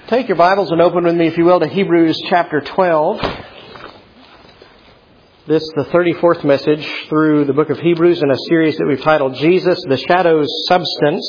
Take your Bibles and open with me, if you will, to Hebrews chapter 12. This is the 34th message through the book of Hebrews in a series that we've titled Jesus, the Shadow's Substance.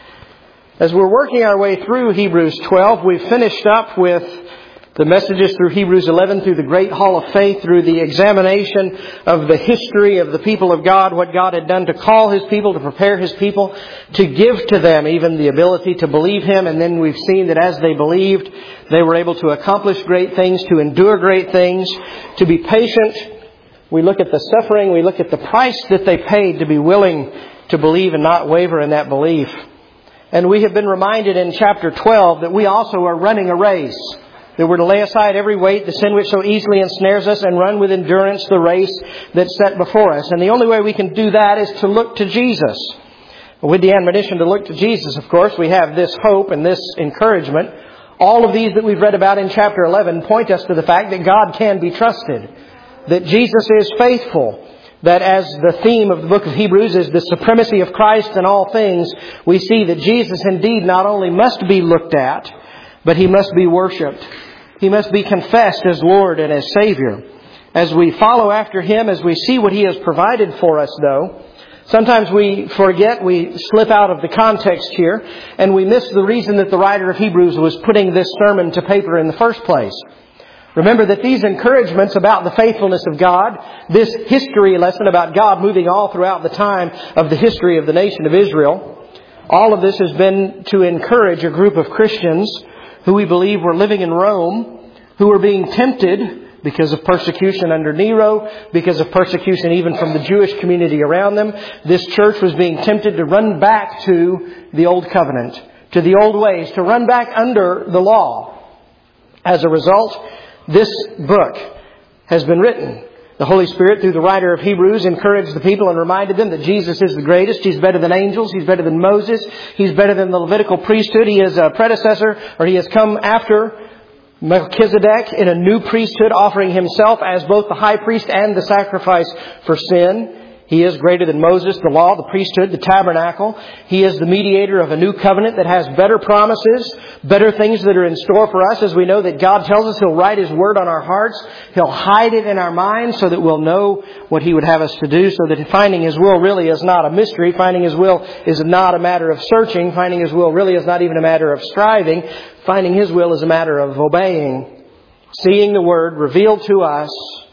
As we're working our way through Hebrews 12, we've finished up with the messages through Hebrews 11, through the Great Hall of Faith, through the examination of the history of the people of God, what God had done to call His people, to prepare His people, to give to them even the ability to believe Him. And then we've seen that as they believed, they were able to accomplish great things, to endure great things, to be patient. We look at the suffering, we look at the price that they paid to be willing to believe and not waver in that belief. And we have been reminded in chapter 12 that we also are running a race. That we're to lay aside every weight, the sin which so easily ensnares us, and run with endurance the race that's set before us. And the only way we can do that is to look to Jesus. With the admonition to look to Jesus, of course, we have this hope and this encouragement. All of these that we've read about in chapter 11 point us to the fact that God can be trusted. That Jesus is faithful. That as the theme of the book of Hebrews is the supremacy of Christ in all things, we see that Jesus indeed not only must be looked at, but He must be worshipped. He must be confessed as Lord and as Savior. As we follow after Him, as we see what He has provided for us, though, sometimes we forget, we slip out of the context here, and we miss the reason that the writer of Hebrews was putting this sermon to paper in the first place. Remember that these encouragements about the faithfulness of God, this history lesson about God moving all throughout the time of the history of the nation of Israel, all of this has been to encourage a group of Christians who we believe were living in Rome, who were being tempted because of persecution under Nero, because of persecution even from the Jewish community around them. This church was being tempted to run back to the old covenant, to the old ways, to run back under the law. As a result, this book has been written. The Holy Spirit, through the writer of Hebrews, encouraged the people and reminded them that Jesus is the greatest. He's better than angels. He's better than Moses. He's better than the Levitical priesthood. He is a predecessor, or He has come after Melchizedek in a new priesthood, offering Himself as both the high priest and the sacrifice for sin. He is greater than Moses, the law, the priesthood, the tabernacle. He is the mediator of a new covenant that has better promises, better things that are in store for us. As we know that God tells us He'll write His word on our hearts. He'll hide it in our minds so that we'll know what He would have us to do. So that finding His will really is not a mystery. Finding His will is not a matter of searching. Finding His will really is not even a matter of striving. Finding His will is a matter of obeying. Seeing the word revealed to us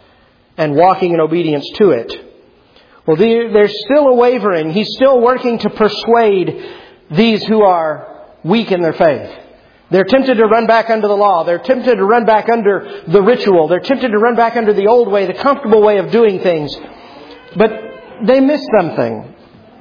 and walking in obedience to it. Well, there's still a wavering. He's still working to persuade these who are weak in their faith. They're tempted to run back under the law. They're tempted to run back under the ritual. They're tempted to run back under the old way, the comfortable way of doing things. But they miss something.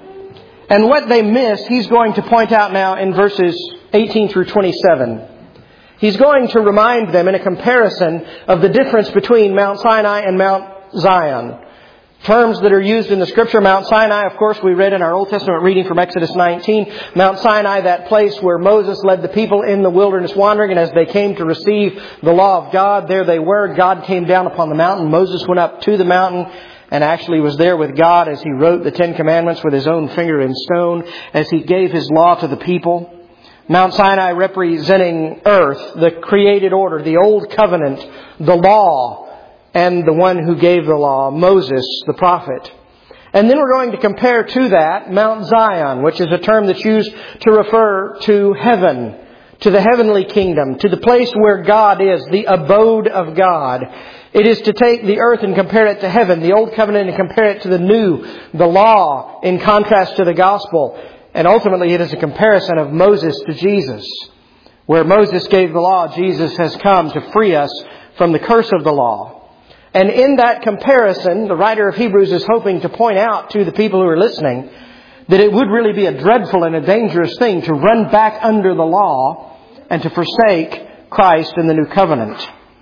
And what they miss, He's going to point out now in verses 18 through 27. He's going to remind them in a comparison of the difference between Mount Sinai and Mount Zion. Terms that are used in the Scripture. Mount Sinai, of course, we read in our Old Testament reading from Exodus 19. Mount Sinai, that place where Moses led the people in the wilderness wandering. And as they came to receive the law of God, there they were. God came down upon the mountain. Moses went up to the mountain and actually was there with God as He wrote the Ten Commandments with his own finger in stone, as He gave His law to the people. Mount Sinai representing earth, the created order, the old covenant, the law, and the one who gave the law, Moses, the prophet. And then we're going to compare to that Mount Zion, which is a term that's used to refer to heaven, to the heavenly kingdom, to the place where God is, the abode of God. It is to take the earth and compare it to heaven, the old covenant, and compare it to the new, the law, in contrast to the gospel. And ultimately it is a comparison of Moses to Jesus. Where Moses gave the law, Jesus has come to free us from the curse of the law. And in that comparison, the writer of Hebrews is hoping to point out to the people who are listening that it would really be a dreadful and a dangerous thing to run back under the law and to forsake Christ in the new covenant.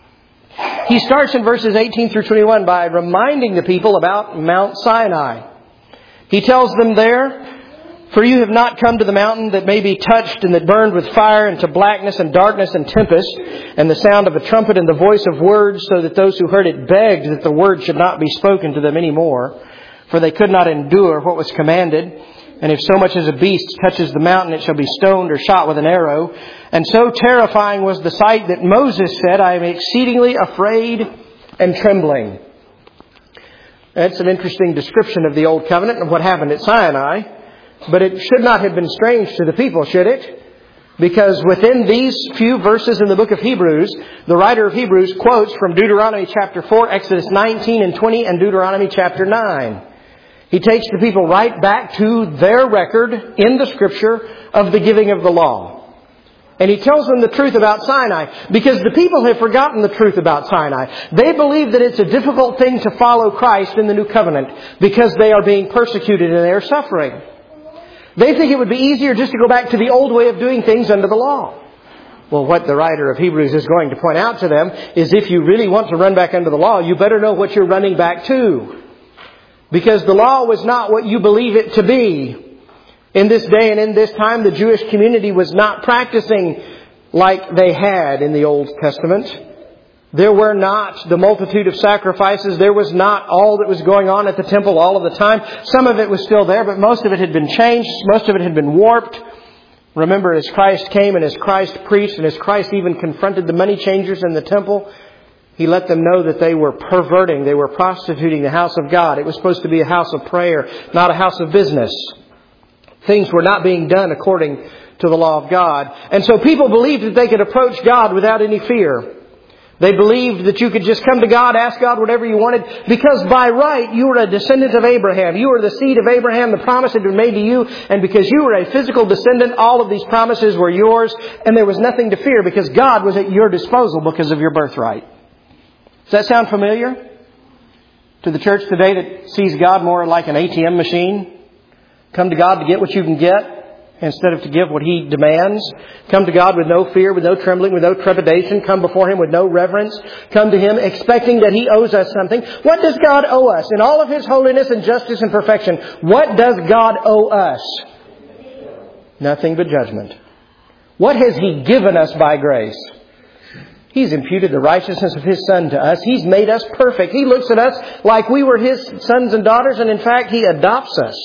He starts in verses 18 through 21 by reminding the people about Mount Sinai. He tells them there, "For you have not come to the mountain that may be touched and that burned with fire, and to blackness and darkness and tempest, and the sound of a trumpet and the voice of words, so that those who heard it begged that the word should not be spoken to them any more. For they could not endure what was commanded. And if so much as a beast touches the mountain, it shall be stoned or shot with an arrow. And so terrifying was the sight that Moses said, I am exceedingly afraid and trembling. That's an interesting description of the Old Covenant and what happened at Sinai. But it should not have been strange to the people, should it? Because within these few verses in the book of Hebrews, the writer of Hebrews quotes from Deuteronomy chapter 4, Exodus 19 and 20, and Deuteronomy chapter 9. He takes the people right back to their record in the Scripture of the giving of the law. And he tells them the truth about Sinai, because the people have forgotten the truth about Sinai. They believe that it's a difficult thing to follow Christ in the new covenant because they are being persecuted and they are suffering. They think it would be easier just to go back to the old way of doing things under the law. Well, what the writer of Hebrews is going to point out to them is if you really want to run back under the law, you better know what you're running back to. Because the law was not what you believe it to be. In this day and in this time, the Jewish community was not practicing like they had in the Old Testament. There were not the multitude of sacrifices. There was not all that was going on at the temple all of the time. Some of it was still there, but most of it had been changed. Most of it had been warped. Remember, as Christ came and as Christ preached and as Christ even confronted the money changers in the temple, He let them know that they were perverting, they were prostituting the house of God. It was supposed to be a house of prayer, not a house of business. Things were not being done according to the law of God. And so people believed that they could approach God without any fear. They believed that you could just come to God, ask God whatever you wanted, because by right you were a descendant of Abraham. You were the seed of Abraham. The promise had been made to you. And because you were a physical descendant, all of these promises were yours. And there was nothing to fear because God was at your disposal because of your birthright. Does that sound familiar to the church today that sees God more like an ATM machine? Come to God to get what you can get instead of to give what He demands. Come to God with no fear, with no trembling, with no trepidation. Come before Him with no reverence. Come to Him expecting that He owes us something. What does God owe us? In all of His holiness and justice and perfection, what does God owe us? Nothing but judgment. What has He given us by grace? He's imputed the righteousness of His Son to us. He's made us perfect. He looks at us like we were His sons and daughters, and in fact, He adopts us.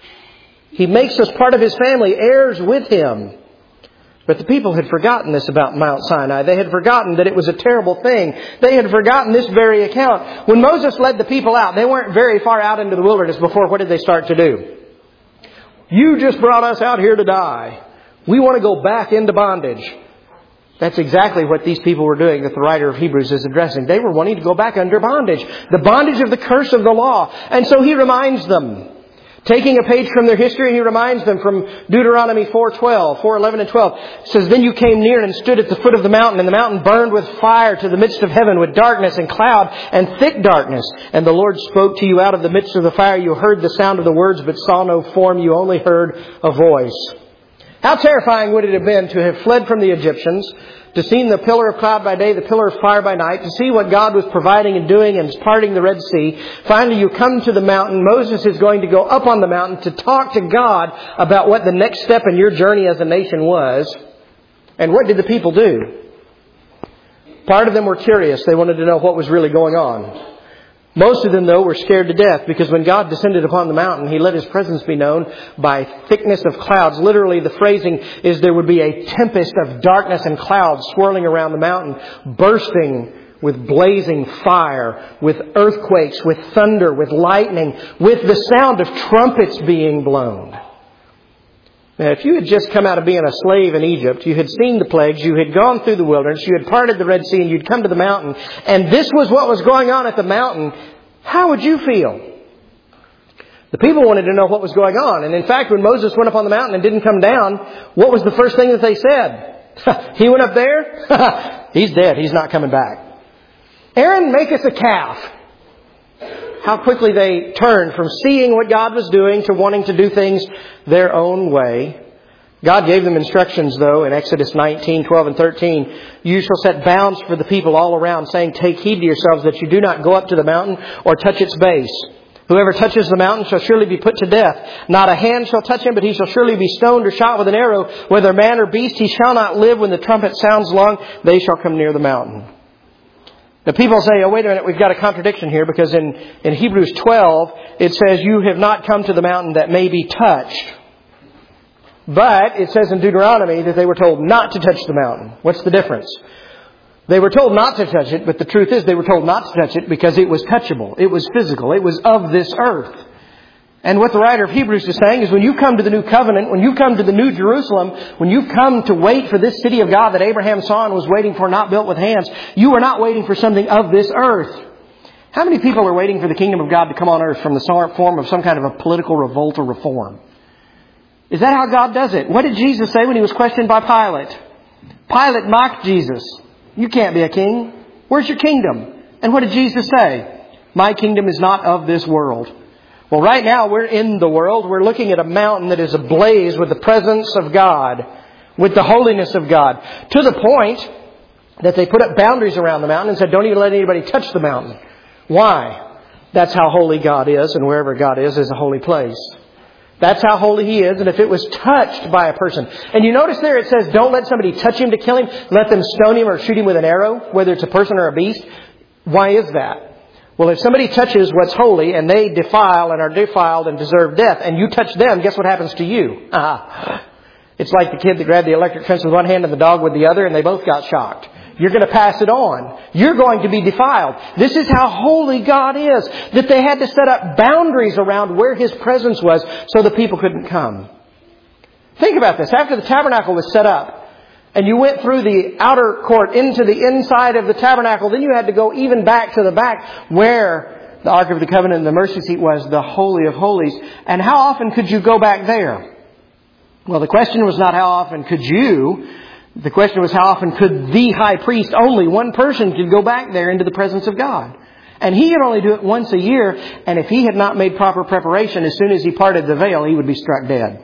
He makes us part of His family, heirs with Him. But the people had forgotten this about Mount Sinai. They had forgotten that it was a terrible thing. They had forgotten this very account. When Moses led the people out, they weren't very far out into the wilderness before what did they start to do? You just brought us out here to die. We want to go back into bondage. That's exactly what these people were doing that the writer of Hebrews is addressing. They were wanting to go back under bondage. The bondage of the curse of the law. And so he reminds them. Taking a page from their history, he reminds them from Deuteronomy 4:11 and 12. It says, Then you came near and stood at the foot of the mountain, and the mountain burned with fire to the midst of heaven, with darkness and cloud and thick darkness. And the Lord spoke to you out of the midst of the fire. You heard the sound of the words, but saw no form. You only heard a voice. How terrifying would it have been to have fled from the Egyptians, to see the pillar of cloud by day, the pillar of fire by night, to see what God was providing and doing and parting the Red Sea. Finally, you come to the mountain. Moses is going to go up on the mountain to talk to God about what the next step in your journey as a nation was. And what did the people do? Part of them were curious. They wanted to know what was really going on. Most of them, though, were scared to death because when God descended upon the mountain, He let His presence be known by thickness of clouds. Literally, the phrasing is there would be a tempest of darkness and clouds swirling around the mountain, bursting with blazing fire, with earthquakes, with thunder, with lightning, with the sound of trumpets being blown. Now, if you had just come out of being a slave in Egypt, you had seen the plagues, you had gone through the wilderness, you had parted the Red Sea, and you'd come to the mountain, and this was what was going on at the mountain, how would you feel? The people wanted to know what was going on. And in fact, when Moses went up on the mountain and didn't come down, what was the first thing that they said? He went up there? He's dead. He's not coming back. Aaron, make us a calf. How quickly they turned from seeing what God was doing to wanting to do things their own way. God gave them instructions, though, in Exodus 19:12 and 13. You shall set bounds for the people all around, saying, Take heed to yourselves that you do not go up to the mountain or touch its base. Whoever touches the mountain shall surely be put to death. Not a hand shall touch him, but he shall surely be stoned or shot with an arrow. Whether man or beast, he shall not live. When the trumpet sounds long, they shall come near the mountain. Now people say, oh, wait a minute, we've got a contradiction here because in Hebrews 12, it says, you have not come to the mountain that may be touched. But it says in Deuteronomy that they were told not to touch the mountain. What's the difference? They were told not to touch it, but the truth is they were told not to touch it because it was touchable. It was physical. It was of this earth. And what the writer of Hebrews is saying is when you come to the new covenant, when you come to the new Jerusalem, when you've come to wait for this city of God that Abraham saw and was waiting for, not built with hands, you are not waiting for something of this earth. How many people are waiting for the kingdom of God to come on earth from the form of some kind of a political revolt or reform? Is that how God does it? What did Jesus say when He was questioned by Pilate? Pilate mocked Jesus. You can't be a king. Where's your kingdom? And what did Jesus say? My kingdom is not of this world. Well, right now we're in the world. We're looking at a mountain that is ablaze with the presence of God, with the holiness of God, to the point that they put up boundaries around the mountain and said, don't even let anybody touch the mountain. Why? That's how holy God is, and wherever God is a holy place. That's how holy He is, and if it was touched by a person. And you notice there it says, don't let somebody touch Him to kill Him. Let them stone Him or shoot Him with an arrow, whether it's a person or a beast. Why is that? Well, if somebody touches what's holy and they defile and are defiled and deserve death, and you touch them, guess what happens to you? It's like the kid that grabbed the electric fence with one hand and the dog with the other, and they both got shocked. You're going to pass it on. You're going to be defiled. This is how holy God is, that they had to set up boundaries around where His presence was so the people couldn't come. Think about this. After the tabernacle was set up, and you went through the outer court into the inside of the tabernacle, then you had to go even back to the back where the Ark of the Covenant and the mercy seat was, the Holy of Holies. And how often could you go back there? Well, the question was not how often could you. The question was how often could the high priest, only one person, could go back there into the presence of God. And he could only do it once a year. And if he had not made proper preparation, as soon as he parted the veil, he would be struck dead.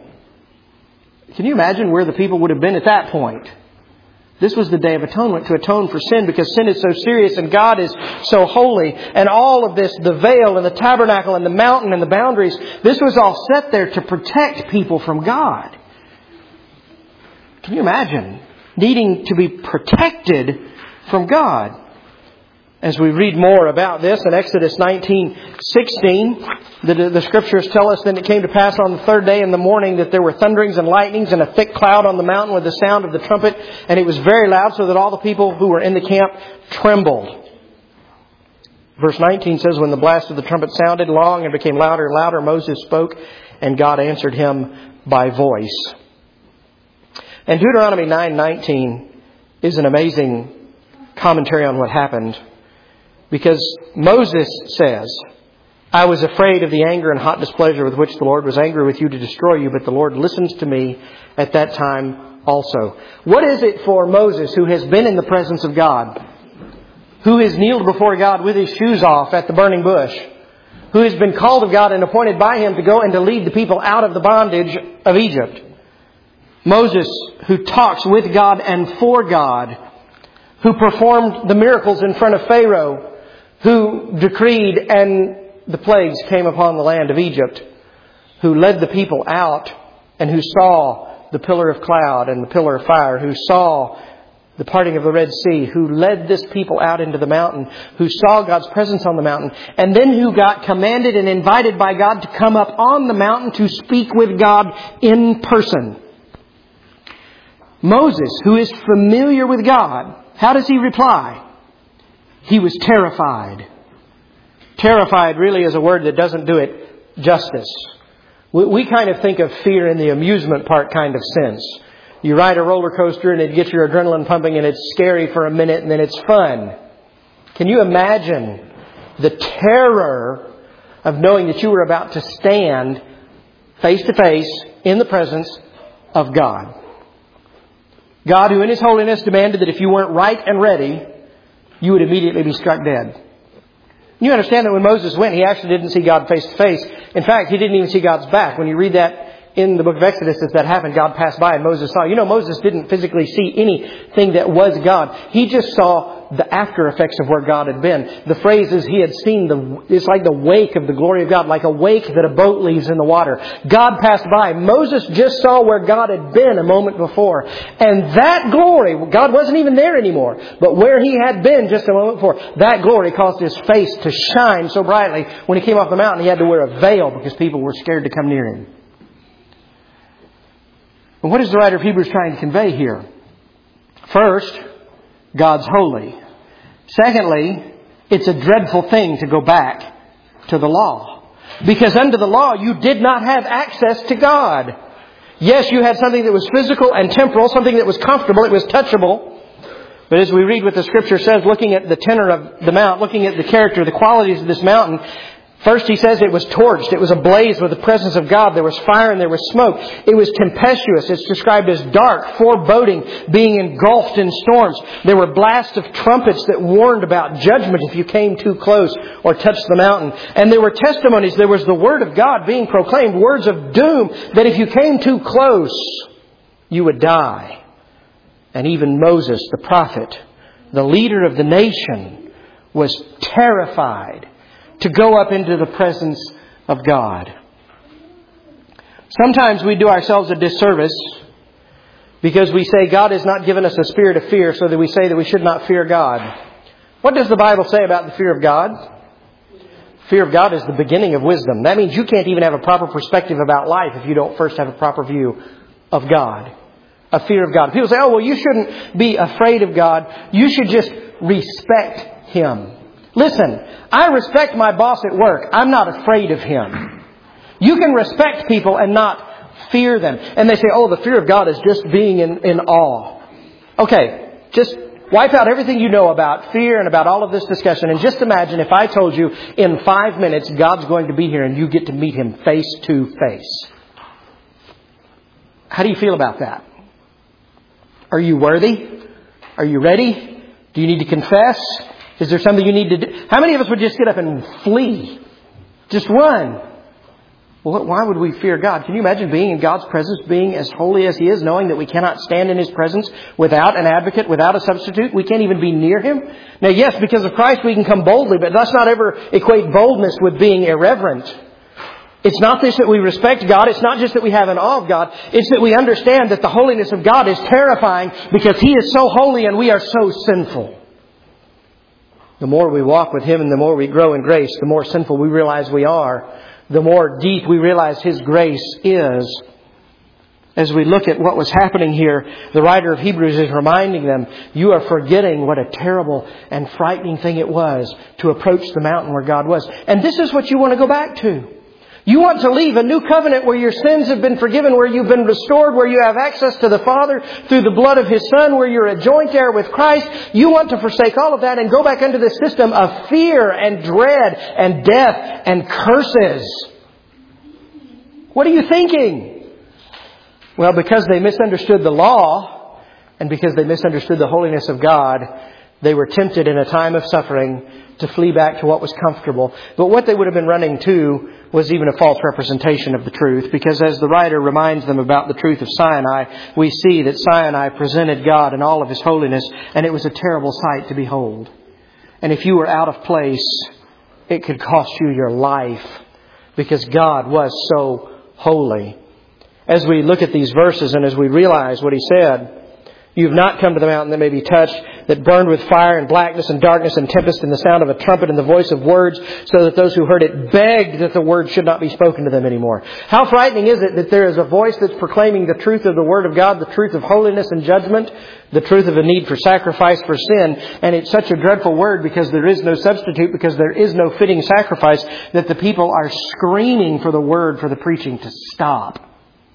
Can you imagine where the people would have been at that point? This was the Day of Atonement, to atone for sin, because sin is so serious and God is so holy. And all of this, the veil and the tabernacle and the mountain and the boundaries, this was all set there to protect people from God. Can you imagine needing to be protected from God? As we read more about this in Exodus 19:16, the Scriptures tell us, then it came to pass on the third day in the morning that there were thunderings and lightnings and a thick cloud on the mountain with the sound of the trumpet, and it was very loud, so that all the people who were in the camp trembled. Verse 19 says, when the blast of the trumpet sounded long and became louder and louder, Moses spoke, and God answered him by voice. And Deuteronomy 9:19 is an amazing commentary on what happened. Because Moses says, I was afraid of the anger and hot displeasure with which the Lord was angry with you to destroy you, but the Lord listens to me at that time also. What is it for Moses, who has been in the presence of God, who has kneeled before God with his shoes off at the burning bush, who has been called of God and appointed by Him to go and to lead the people out of the bondage of Egypt? Moses, who talks with God and for God, who performed the miracles in front of Pharaoh, who decreed and the plagues came upon the land of Egypt, who led the people out and who saw the pillar of cloud and the pillar of fire, who saw the parting of the Red Sea, who led this people out into the mountain, who saw God's presence on the mountain, and then who got commanded and invited by God to come up on the mountain to speak with God in person. Moses, who is familiar with God, how does he reply? He was terrified. Terrified really is a word that doesn't do it justice. We kind of think of fear in the amusement park kind of sense. You ride a roller coaster and it gets your adrenaline pumping and it's scary for a minute and then it's fun. Can you imagine the terror of knowing that you were about to stand face to face in the presence of God? God, who in His holiness demanded that if you weren't right and ready, you would immediately be struck dead. You understand that when Moses went, he actually didn't see God face to face. In fact, he didn't even see God's back. When you read that in the book of Exodus, as that happened, God passed by and Moses saw. You know, Moses didn't physically see anything that was God. He just saw the after effects of where God had been. The phrase is he had seen it's like the wake of the glory of God, like a wake that a boat leaves in the water. God passed by. Moses just saw where God had been a moment before. And that glory, God wasn't even there anymore. But where He had been just a moment before, that glory caused His face to shine so brightly. When He came off the mountain, He had to wear a veil because people were scared to come near Him. And what is the writer of Hebrews trying to convey here? First, God's holy. Secondly, it's a dreadful thing to go back to the law. Because under the law, you did not have access to God. Yes, you had something that was physical and temporal, something that was comfortable, it was touchable. But as we read what the Scripture says, looking at the tenor of the mount, looking at the character, the qualities of this mountain, first he says it was torched. It was ablaze with the presence of God. There was fire and there was smoke. It was tempestuous. It's described as dark, foreboding, being engulfed in storms. There were blasts of trumpets that warned about judgment if you came too close or touched the mountain. And there were testimonies. There was the Word of God being proclaimed, words of doom, that if you came too close, you would die. And even Moses, the prophet, the leader of the nation, was terrified to go up into the presence of God. Sometimes we do ourselves a disservice because we say God has not given us a spirit of fear, so that we say that we should not fear God. What does the Bible say about the fear of God? Fear of God is the beginning of wisdom. That means you can't even have a proper perspective about life if you don't first have a proper view of God. A fear of God. People say, oh, well, you shouldn't be afraid of God. You should just respect Him. Listen, I respect my boss at work. I'm not afraid of him. You can respect people and not fear them. And they say, oh, the fear of God is just being in awe. Okay, just wipe out everything you know about fear and about all of this discussion. And just imagine if I told you in 5 minutes God's going to be here and you get to meet Him face to face. How do you feel about that? Are you worthy? Are you ready? Do you need to confess? Is there something you need to do? How many of us would just get up and flee? Just run. Well, why would we fear God? Can you imagine being in God's presence, being as holy as He is, knowing that we cannot stand in His presence without an advocate, without a substitute? We can't even be near Him. Now, yes, because of Christ we can come boldly, but let's not ever equate boldness with being irreverent. It's not this that we respect God. It's not just that we have an awe of God. It's that we understand that the holiness of God is terrifying because He is so holy and we are so sinful. The more we walk with Him and the more we grow in grace, the more sinful we realize we are. The more deep we realize His grace is. As we look at what was happening here, the writer of Hebrews is reminding them, you are forgetting what a terrible and frightening thing it was to approach the mountain where God was. And this is what you want to go back to. You want to leave a new covenant where your sins have been forgiven, where you've been restored, where you have access to the Father through the blood of His Son, where you're a joint heir with Christ. You want to forsake all of that and go back into the system of fear and dread and death and curses. What are you thinking? Well, because they misunderstood the law and because they misunderstood the holiness of God, they were tempted in a time of suffering to flee back to what was comfortable. But what they would have been running to was even a false representation of the truth. Because as the writer reminds them about the truth of Sinai, we see that Sinai presented God in all of His holiness, and it was a terrible sight to behold. And if you were out of place, it could cost you your life, because God was so holy. As we look at these verses and as we realize what He said, you have not come to the mountain that may be touched, that burned with fire and blackness and darkness and tempest and the sound of a trumpet and the voice of words, so that those who heard it begged that the word should not be spoken to them anymore. How frightening is it that there is a voice that's proclaiming the truth of the Word of God, the truth of holiness and judgment, the truth of a need for sacrifice for sin. And it's such a dreadful word because there is no substitute, because there is no fitting sacrifice, that the people are screaming for the word, for the preaching to stop.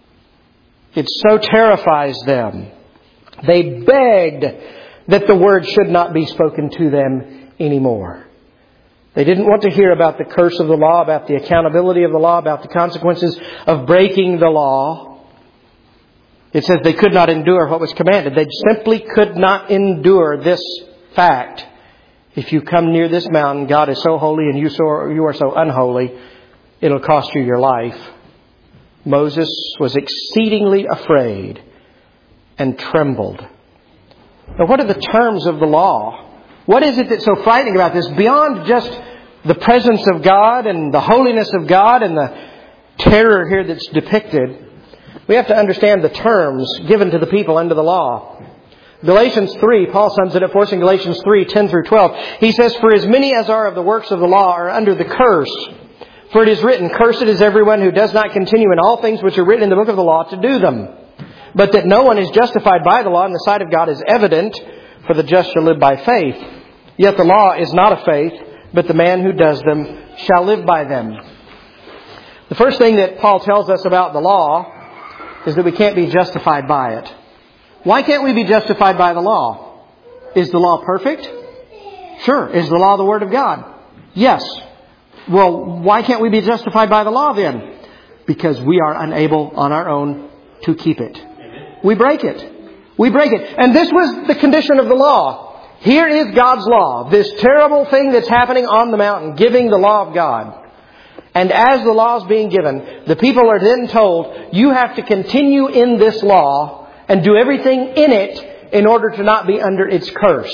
It so terrifies them. They begged that the word should not be spoken to them anymore. They didn't want to hear about the curse of the law, about the accountability of the law, about the consequences of breaking the law. It says they could not endure what was commanded. They simply could not endure this fact. If you come near this mountain, God is so holy and you are so unholy, it'll cost you your life. Moses was exceedingly afraid and trembled. Now, what are the terms of the law? What is it that's so frightening about this? Beyond just the presence of God and the holiness of God and the terror here that's depicted, we have to understand the terms given to the people under the law. Galatians 3, Paul sums it up for us in Galatians 3, 10 through 12. He says, for as many as are of the works of the law are under the curse. For it is written, cursed is everyone who does not continue in all things which are written in the book of the law to do them. but that no one is justified by the law in the sight of God is evident, for the just shall live by faith. Yet the law is not of faith, but the man who does them shall live by them. The first thing that Paul tells us about the law is that we can't be justified by it. Why can't we be justified by the law? Is the law perfect? Sure. Is the law the Word of God? Yes. Well, why can't we be justified by the law then? Because we are unable on our own to keep it. We break it. We break it. And this was the condition of the law. Here is God's law. This terrible thing that's happening on the mountain, giving the law of God. And as the law is being given, the people are then told, you have to continue in this law and do everything in it in order to not be under its curse.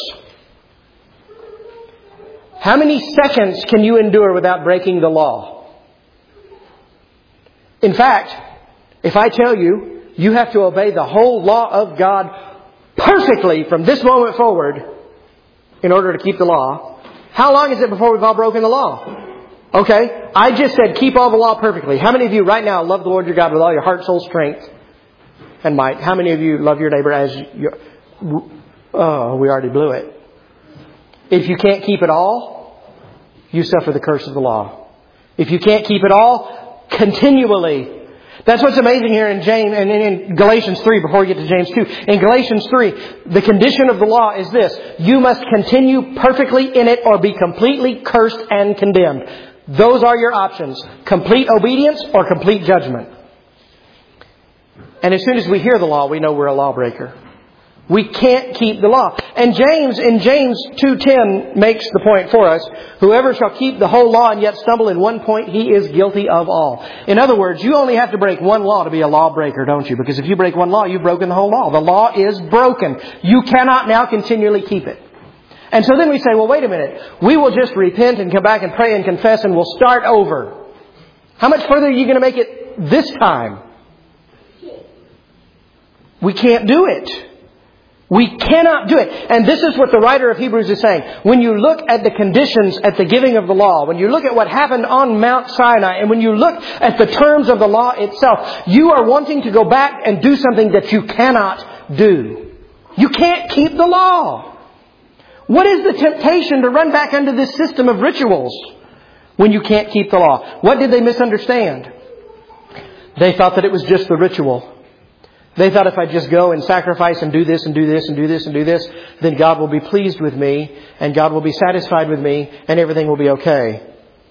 How many seconds can you endure without breaking the law? In fact, if I tell you, you have to obey the whole law of God perfectly from this moment forward in order to keep the law, how long is it before we've all broken the law? Okay, I just said keep all the law perfectly. How many of you right now love the Lord your God with all your heart, soul, strength, and might? How many of you love your neighbor as your... Oh, we already blew it. If you can't keep it all, you suffer the curse of the law. If you can't keep it all, continually. That's what's amazing here in James and in Galatians 3, before we get to James 2. In Galatians 3, the condition of the law is this. You must continue perfectly in it or be completely cursed and condemned. Those are your options. Complete obedience or complete judgment. And as soon as we hear the law, we know we're a lawbreaker. We can't keep the law. And James, in James 2:10, makes the point for us. Whoever shall keep the whole law and yet stumble in one point, he is guilty of all. In other words, you only have to break one law to be a lawbreaker, don't you? Because if you break one law, you've broken the whole law. The law is broken. You cannot now continually keep it. And so then we say, well, wait a minute. We will just repent and come back and pray and confess and we'll start over. How much further are you going to make it this time? We can't do it. We cannot do it. And this is what the writer of Hebrews is saying. When you look at the conditions at the giving of the law, when you look at what happened on Mount Sinai, and when you look at the terms of the law itself, you are wanting to go back and do something that you cannot do. You can't keep the law. What is the temptation to run back under this system of rituals when you can't keep the law? What did they misunderstand? They thought that it was just the ritual. They thought if I just go and sacrifice and do this and do this and do this and do this, then God will be pleased with me and God will be satisfied with me and everything will be okay.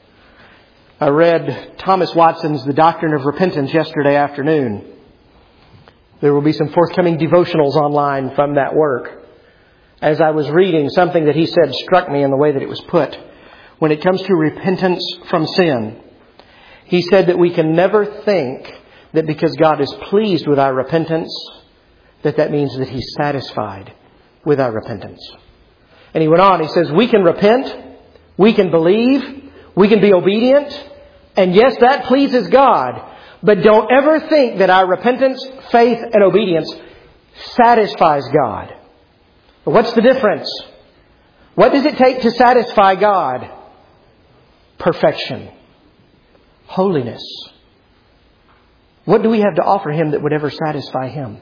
I read Thomas Watson's The Doctrine of Repentance yesterday afternoon. There will be some forthcoming devotionals online from that work. As I was reading, something that he said struck me in the way that it was put. When it comes to repentance from sin, he said that we can never think that because God is pleased with our repentance, that means that He's satisfied with our repentance. And he went on, he says, we can repent, we can believe, we can be obedient, and yes, that pleases God. But don't ever think that our repentance, faith, and obedience satisfies God. What's the difference? What does it take to satisfy God? Perfection. Holiness. What do we have to offer Him that would ever satisfy Him?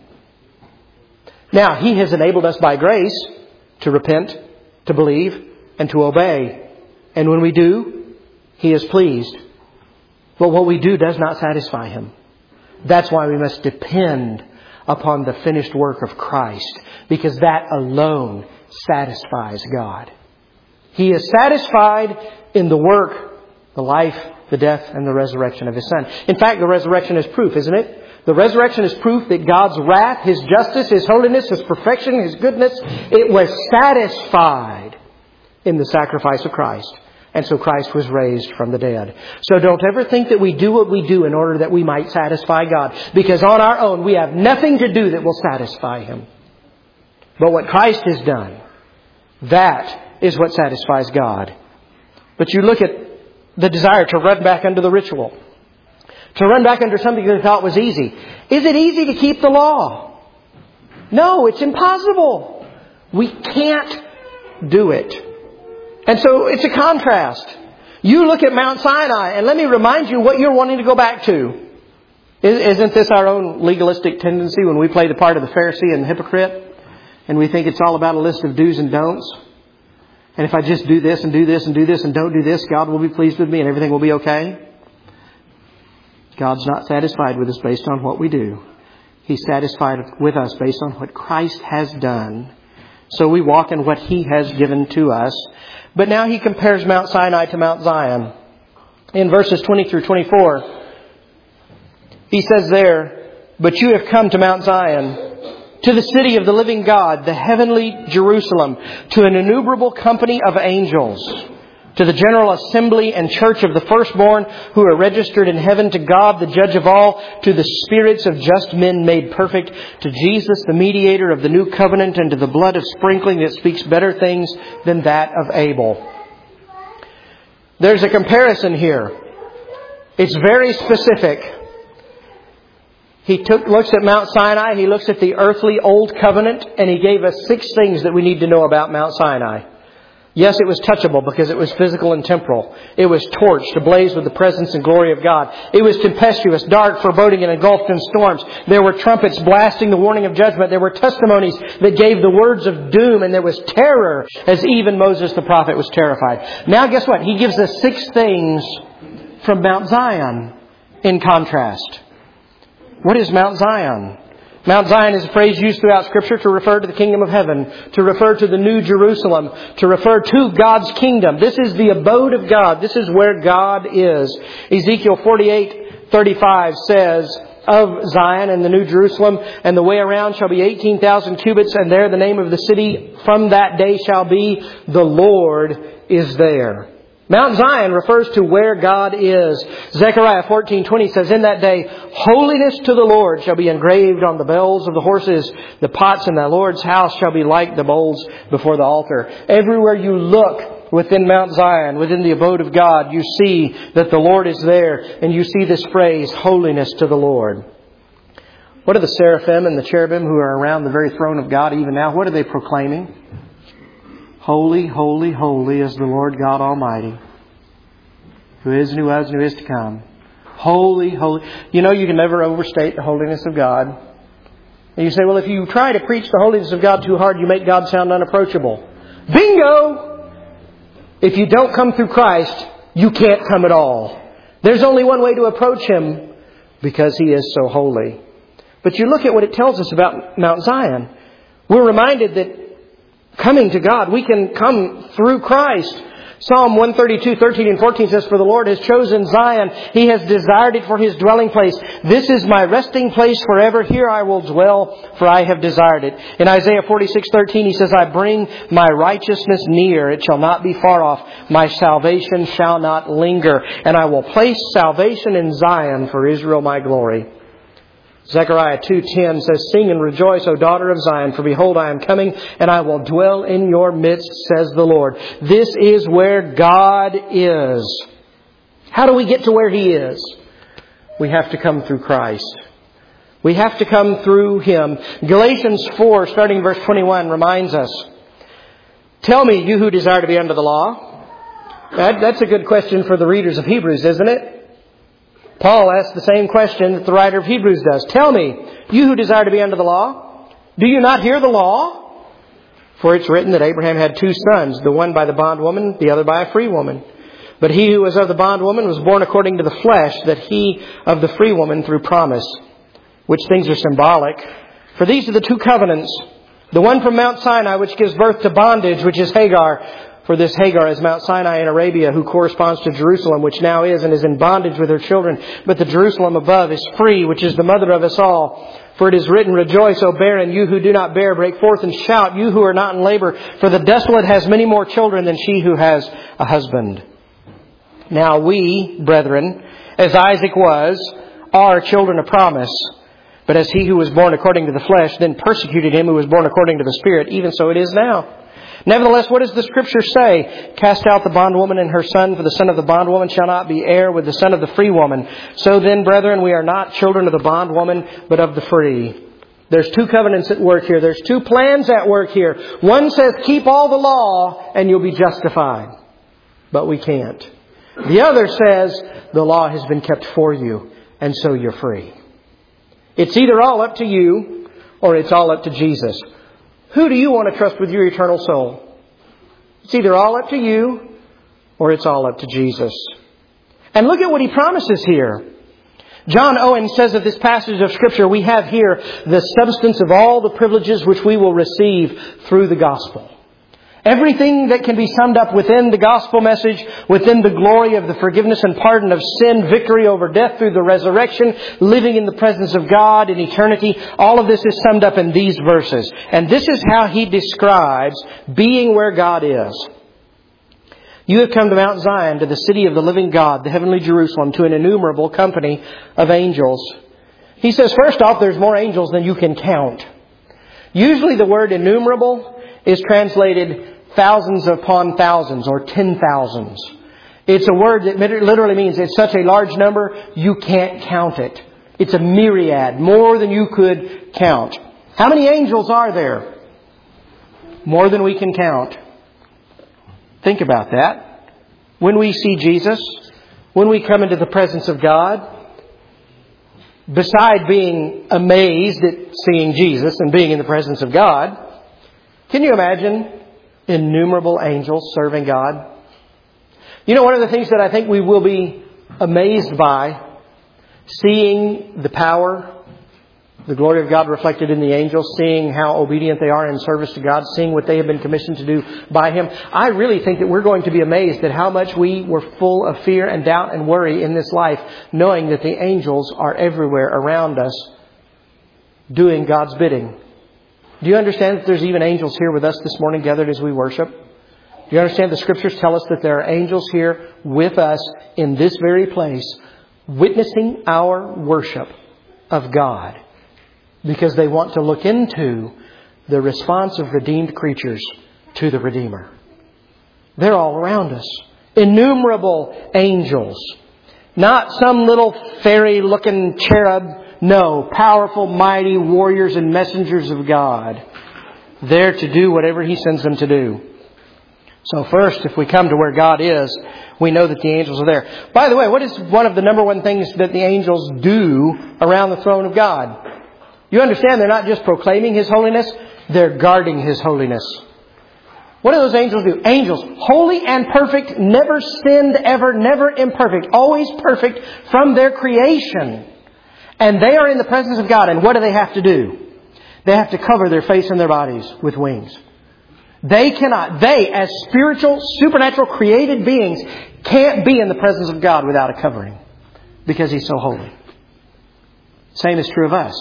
Now, He has enabled us by grace to repent, to believe, and to obey. And when we do, He is pleased. But what we do does not satisfy Him. That's why we must depend upon the finished work of Christ, because that alone satisfies God. He is satisfied in the work, the life, the death, and the resurrection of His Son. In fact, the resurrection is proof, isn't it? The resurrection is proof that God's wrath, His justice, His holiness, His perfection, His goodness, it was satisfied in the sacrifice of Christ. And so Christ was raised from the dead. So don't ever think that we do what we do in order that we might satisfy God. Because on our own, we have nothing to do that will satisfy Him. But what Christ has done, that is what satisfies God. But you look at the desire to run back under the ritual. To run back under something that they thought was easy. Is it easy to keep the law? No, it's impossible. We can't do it. And so it's a contrast. You look at Mount Sinai, and let me remind you what you're wanting to go back to. Isn't this our own legalistic tendency when we play the part of the Pharisee and the hypocrite? And we think it's all about a list of do's and don'ts. And if I just do this and do this and do this and don't do this, God will be pleased with me and everything will be okay. God's not satisfied with us based on what we do. He's satisfied with us based on what Christ has done. So we walk in what He has given to us. But now He compares Mount Sinai to Mount Zion. In verses 20 through 24, He says there, "But you have come to Mount Zion, to the city of the living God, the heavenly Jerusalem, to an innumerable company of angels, to the general assembly and church of the firstborn who are registered in heaven, to God, the judge of all, to the spirits of just men made perfect, to Jesus, the mediator of the new covenant, and to the blood of sprinkling that speaks better things than that of Abel." There's a comparison here. It's very specific. He looks at Mount Sinai, He looks at the earthly old covenant, and He gave us 6 things that we need to know about Mount Sinai. Yes, it was touchable because it was physical and temporal. It was torched, ablaze with the presence and glory of God. It was tempestuous, dark, foreboding, and engulfed in storms. There were trumpets blasting the warning of judgment. There were testimonies that gave the words of doom, and there was terror as even Moses the prophet was terrified. Now guess what? He gives us 6 things from Mount Zion in contrast. What is Mount Zion? Mount Zion is a phrase used throughout Scripture to refer to the kingdom of heaven, to refer to the New Jerusalem, to refer to God's kingdom. This is the abode of God. This is where God is. Ezekiel 48:35 says of Zion and the New Jerusalem, "And the way around shall be 18,000 cubits, and there the name of the city from that day shall be, the Lord is there." Mount Zion refers to where God is. Zechariah 14:20 says, "In that day, holiness to the Lord shall be engraved on the bells of the horses. The pots in the Lord's house shall be like the bowls before the altar." Everywhere you look within Mount Zion, within the abode of God, you see that the Lord is there. And you see this phrase, holiness to the Lord. What are the seraphim and the cherubim who are around the very throne of God even now? What are they proclaiming? "Holy, holy, holy is the Lord God Almighty, who is and who was and who is to come." Holy, holy. You know, you can never overstate the holiness of God. And you say, well, if you try to preach the holiness of God too hard, you make God sound unapproachable. Bingo! If you don't come through Christ, you can't come at all. There's only one way to approach Him, because He is so holy. But you look at what it tells us about Mount Zion. We're reminded that coming to God, we can come through Christ. Psalm 132:13 and 14 says, "For the Lord has chosen Zion. He has desired it for His dwelling place. This is my resting place forever. Here I will dwell, for I have desired it." In Isaiah 46:13 He says, "I bring my righteousness near. It shall not be far off. My salvation shall not linger. And I will place salvation in Zion for Israel my glory." Zechariah 2:10 says, "Sing and rejoice, O daughter of Zion, for behold, I am coming, and I will dwell in your midst, says the Lord." This is where God is. How do we get to where He is? We have to come through Christ. We have to come through Him. Galatians 4, starting in verse 21, reminds us, "Tell me, you who desire to be under the law." That's a good question for the readers of Hebrews, isn't it? Paul asks the same question that the writer of Hebrews does. "Tell me, you who desire to be under the law, do you not hear the law? For it's written that Abraham had 2 sons, the one by the bondwoman, the other by a free woman. But he who was of the bondwoman was born according to the flesh, that he of the free woman through promise." Which things are symbolic. "For these are the 2 covenants. The one from Mount Sinai, which gives birth to bondage, which is Hagar. For this Hagar is Mount Sinai in Arabia, who corresponds to Jerusalem, which now is and is in bondage with her children. But the Jerusalem above is free, which is the mother of us all. For it is written, 'Rejoice, O barren, you who do not bear, break forth and shout, you who are not in labor. For the desolate has many more children than she who has a husband.' Now we, brethren, as Isaac was, are children of promise. But as he who was born according to the flesh then persecuted him who was born according to the Spirit, even so it is now. Nevertheless, what does the Scripture say? 'Cast out the bondwoman and her son, for the son of the bondwoman shall not be heir with the son of the free woman.' So then, brethren, we are not children of the bondwoman, but of the free." There's 2 covenants at work here. There's 2 plans at work here. One says, keep all the law and you'll be justified. But we can't. The other says, the law has been kept for you, and so you're free. It's either all up to you or it's all up to Jesus. Who do you want to trust with your eternal soul? It's either all up to you or it's all up to Jesus. And look at what He promises here. John Owen says of this passage of Scripture, we have here the substance of all the privileges which we will receive through the gospel. Everything that can be summed up within the gospel message, within the glory of the forgiveness and pardon of sin, victory over death through the resurrection, living in the presence of God in eternity, all of this is summed up in these verses. And this is how He describes being where God is. You have come to Mount Zion, to the city of the living God, the heavenly Jerusalem, to an innumerable company of angels. He says, first off, there's more angels than you can count. Usually the word innumerable is translated thousands upon thousands or 10,000s. It's a word that literally means it's such a large number, you can't count it. It's a myriad, more than you could count. How many angels are there? More than we can count. Think about that. When we see Jesus, when we come into the presence of God, beside being amazed at seeing Jesus and being in the presence of God, can you imagine innumerable angels serving God? You know, one of the things that I think we will be amazed by, seeing the power, the glory of God reflected in the angels, seeing how obedient they are in service to God, seeing what they have been commissioned to do by Him. I really think that we're going to be amazed at how much we were full of fear and doubt and worry in this life, knowing that the angels are everywhere around us doing God's bidding. Do you understand that there's even angels here with us this morning gathered as we worship? Do you understand the Scriptures tell us that there are angels here with us in this very place, witnessing our worship of God, because they want to look into the response of redeemed creatures to the Redeemer. They're all around us. Innumerable angels. Not some little fairy-looking cherub. No, powerful, mighty warriors and messengers of God, there to do whatever He sends them to do. So first, if we come to where God is, we know that the angels are there. By the way, what is one of the number one things that the angels do around the throne of God? You understand they're not just proclaiming His holiness, they're guarding His holiness. What do those angels do? Angels, holy and perfect, never sinned ever, never imperfect, always perfect from their creation. And they are in the presence of God. And what do they have to do? They have to cover their face and their bodies with wings. They, as spiritual, supernatural, created beings, can't be in the presence of God without a covering, because He's so holy. Same is true of us.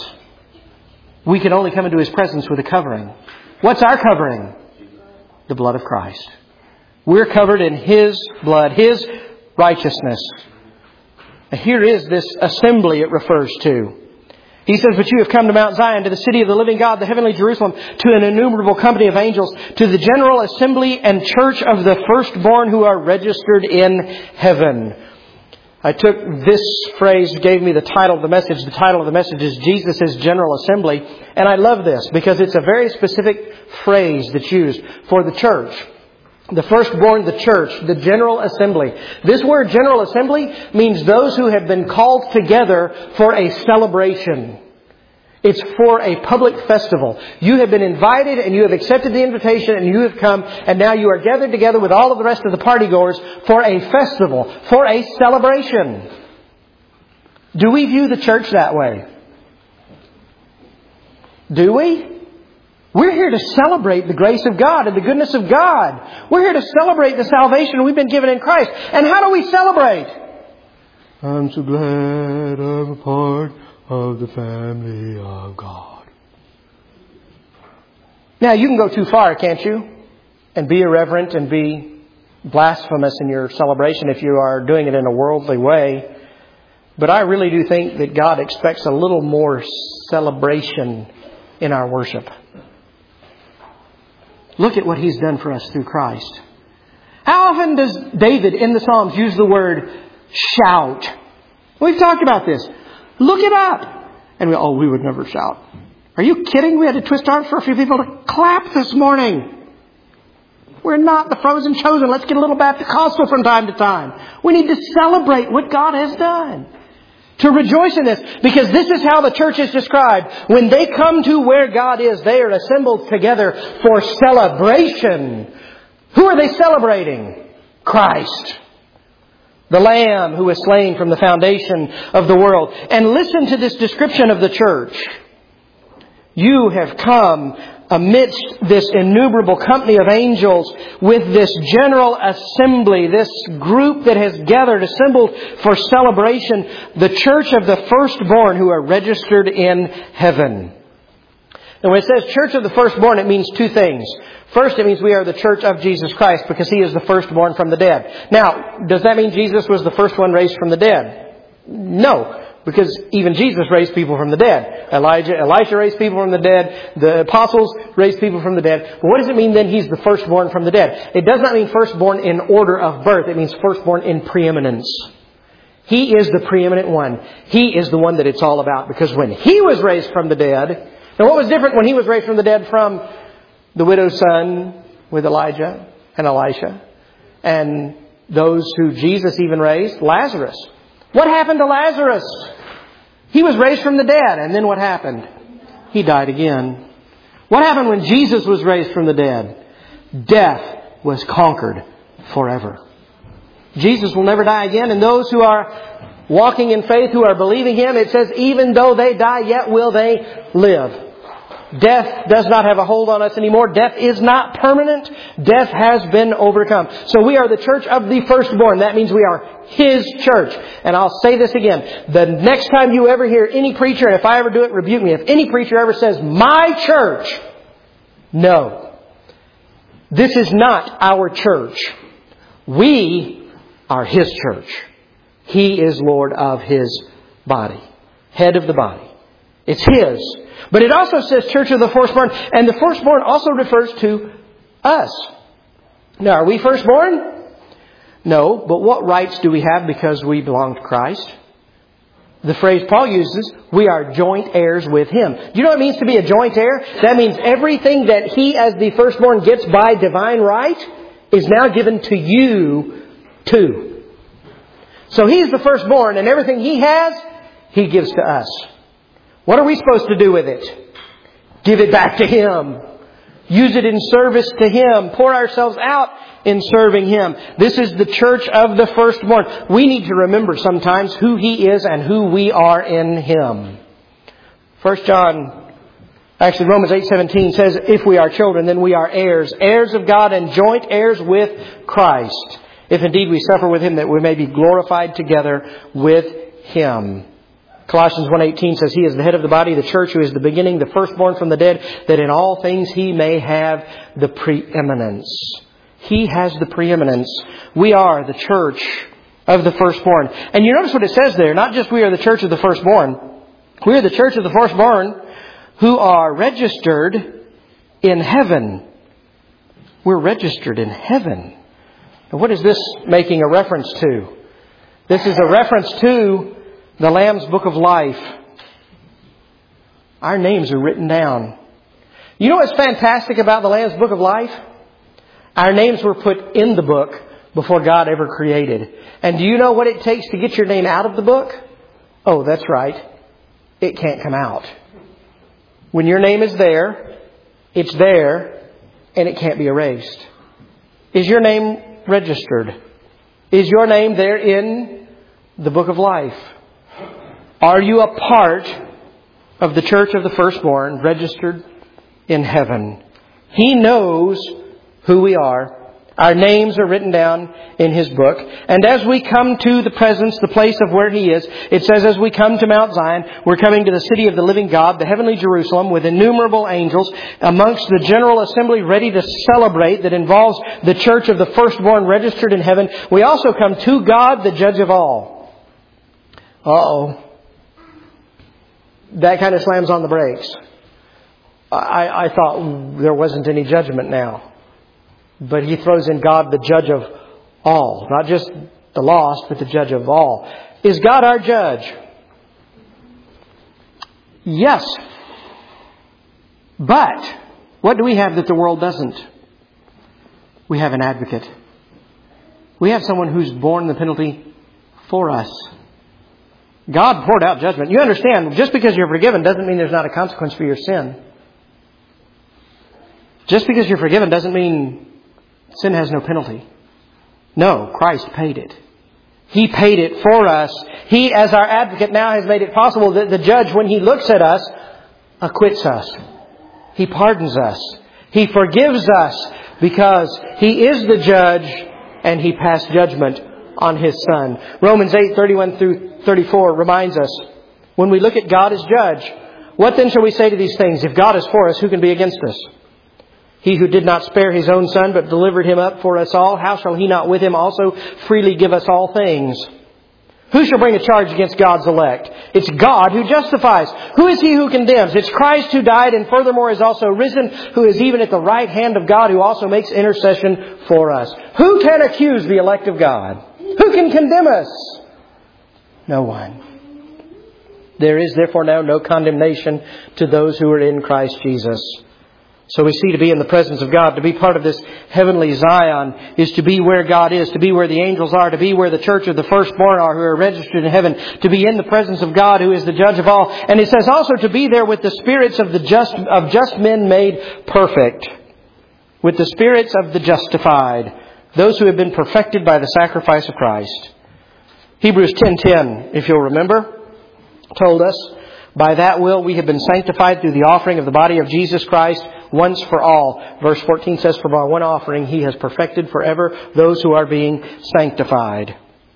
We can only come into His presence with a covering. What's our covering? The blood of Christ. We're covered in His blood, His righteousness. Here is this assembly it refers to. He says, but you have come to Mount Zion, to the city of the living God, the heavenly Jerusalem, to an innumerable company of angels, to the general assembly and church of the firstborn who are registered in heaven. I took this phrase, gave me the title of the message. The title of the message is Jesus' General Assembly. And I love this because it's a very specific phrase that's used for the church. The firstborn, the church, the general assembly. This word general assembly means those who have been called together for a celebration. It's for a public festival. You have been invited and you have accepted the invitation and you have come, and now you are gathered together with all of the rest of the partygoers for a festival, for a celebration. Do we view the church that way? Do we? We're here to celebrate the grace of God and the goodness of God. We're here to celebrate the salvation we've been given in Christ. And how do we celebrate? I'm so glad I'm a part of the family of God. Now, you can go too far, can't you? And be irreverent and be blasphemous in your celebration if you are doing it in a worldly way. But I really do think that God expects a little more celebration in our worship. Look at what He's done for us through Christ. How often does David in the Psalms use the word shout? We've talked about this. Look it up. And we would never shout. Are you kidding? We had to twist arms for a few people to clap this morning. We're not the frozen chosen. Let's get a little Baptist gospel from time to time. We need to celebrate what God has done. To rejoice in this, because this is how the church is described. When they come to where God is, they are assembled together for celebration. Who are they celebrating? Christ. The Lamb who was slain from the foundation of the world. And listen to this description of the church. You have come amidst this innumerable company of angels with this general assembly, this group that has gathered, assembled for celebration, the church of the firstborn who are registered in heaven. And when it says church of the firstborn, it means two things. First, it means we are the church of Jesus Christ because He is the firstborn from the dead. Now, does that mean Jesus was the first one raised from the dead? No. Because even Jesus raised people from the dead. Elisha raised people from the dead. The apostles raised people from the dead. But what does it mean then He's the firstborn from the dead? It does not mean firstborn in order of birth. It means firstborn in preeminence. He is the preeminent one. He is the one that it's all about. Because when He was raised from the dead... Now what was different when He was raised from the dead from the widow's son with Elijah and Elisha? And those who Jesus even raised? Lazarus. What happened to Lazarus? He was raised from the dead. And then what happened? He died again. What happened when Jesus was raised from the dead? Death was conquered forever. Jesus will never die again. And those who are walking in faith, who are believing Him, it says, even though they die, yet will they live. Death does not have a hold on us anymore. Death is not permanent. Death has been overcome. So we are the church of the firstborn. That means we are His church. And I'll say this again. The next time you ever hear any preacher, and if I ever do it, rebuke me. If any preacher ever says, my church, no. This is not our church. We are His church. He is Lord of His body. Head of the body. It's His. But it also says church of the firstborn. And the firstborn also refers to us. Now, are we firstborn? No. But what rights do we have because we belong to Christ? The phrase Paul uses, we are joint heirs with Him. Do you know what it means to be a joint heir? That means everything that he as the firstborn gets by divine right is now given to you too. So He's the firstborn and everything He has, He gives to us. What are we supposed to do with it? Give it back to Him. Use it in service to Him. Pour ourselves out in serving Him. This is the church of the firstborn. We need to remember sometimes who He is and who we are in Him. Romans 8:17 says, if we are children, then we are heirs. Heirs of God and joint heirs with Christ. If indeed we suffer with Him, that we may be glorified together with Him. Colossians 1:18 says, He is the head of the body, the church, who is the beginning, the firstborn from the dead, that in all things He may have the preeminence. He has the preeminence. We are the church of the firstborn. And you notice what it says there. Not just we are the church of the firstborn. We are the church of the firstborn who are registered in heaven. We're registered in heaven. And what is this making a reference to? This is a reference to the Lamb's Book of Life. Our names are written down. You know what's fantastic about the Lamb's Book of Life? Our names were put in the book before God ever created. And do you know what it takes to get your name out of the book? Oh, that's right. It can't come out. When your name is there, it's there, and it can't be erased. Is your name registered? Is your name there in the Book of Life? Are you a part of the church of the firstborn, registered in heaven? He knows who we are. Our names are written down in His book. And as we come to the presence, the place of where He is, it says as we come to Mount Zion, we're coming to the city of the living God, the heavenly Jerusalem, with innumerable angels amongst the general assembly ready to celebrate that involves the church of the firstborn registered in heaven. We also come to God, the judge of all. Uh-oh. That kind of slams on the brakes. I thought there wasn't any judgment now. But He throws in God, the judge of all. Not just the lost, but the judge of all. Is God our judge? Yes. But what do we have that the world doesn't? We have an advocate. We have someone who's borne the penalty for us. God poured out judgment. You understand, just because you're forgiven doesn't mean there's not a consequence for your sin. Just because you're forgiven doesn't mean sin has no penalty. No, Christ paid it. He paid it for us. He, as our advocate, now has made it possible that the judge, when He looks at us, acquits us. He pardons us. He forgives us because He is the judge and He passed judgment on His Son. Romans 8:31 through 34 reminds us, when we look at God as judge, what then shall we say to these things? If God is for us, who can be against us? He who did not spare His own Son, but delivered Him up for us all, how shall He not with Him also freely give us all things? Who shall bring a charge against God's elect? It's God who justifies. Who is He who condemns? It's Christ who died and furthermore is also risen, who is even at the right hand of God, who also makes intercession for us. Who can accuse the elect of God? Who can condemn us? No one. There is therefore now no condemnation to those who are in Christ Jesus. So we see, to be in the presence of God, to be part of this heavenly Zion, is to be where God is, to be where the angels are, to be where the church of the firstborn are who are registered in heaven, to be in the presence of God who is the judge of all. And it says also to be there with the spirits of just men made perfect, with the spirits of the justified, those who have been perfected by the sacrifice of Christ. Hebrews 10:10, if you'll remember, told us, by that will we have been sanctified through the offering of the body of Jesus Christ once for all. Verse 14 says, for by one offering He has perfected forever those who are being sanctified.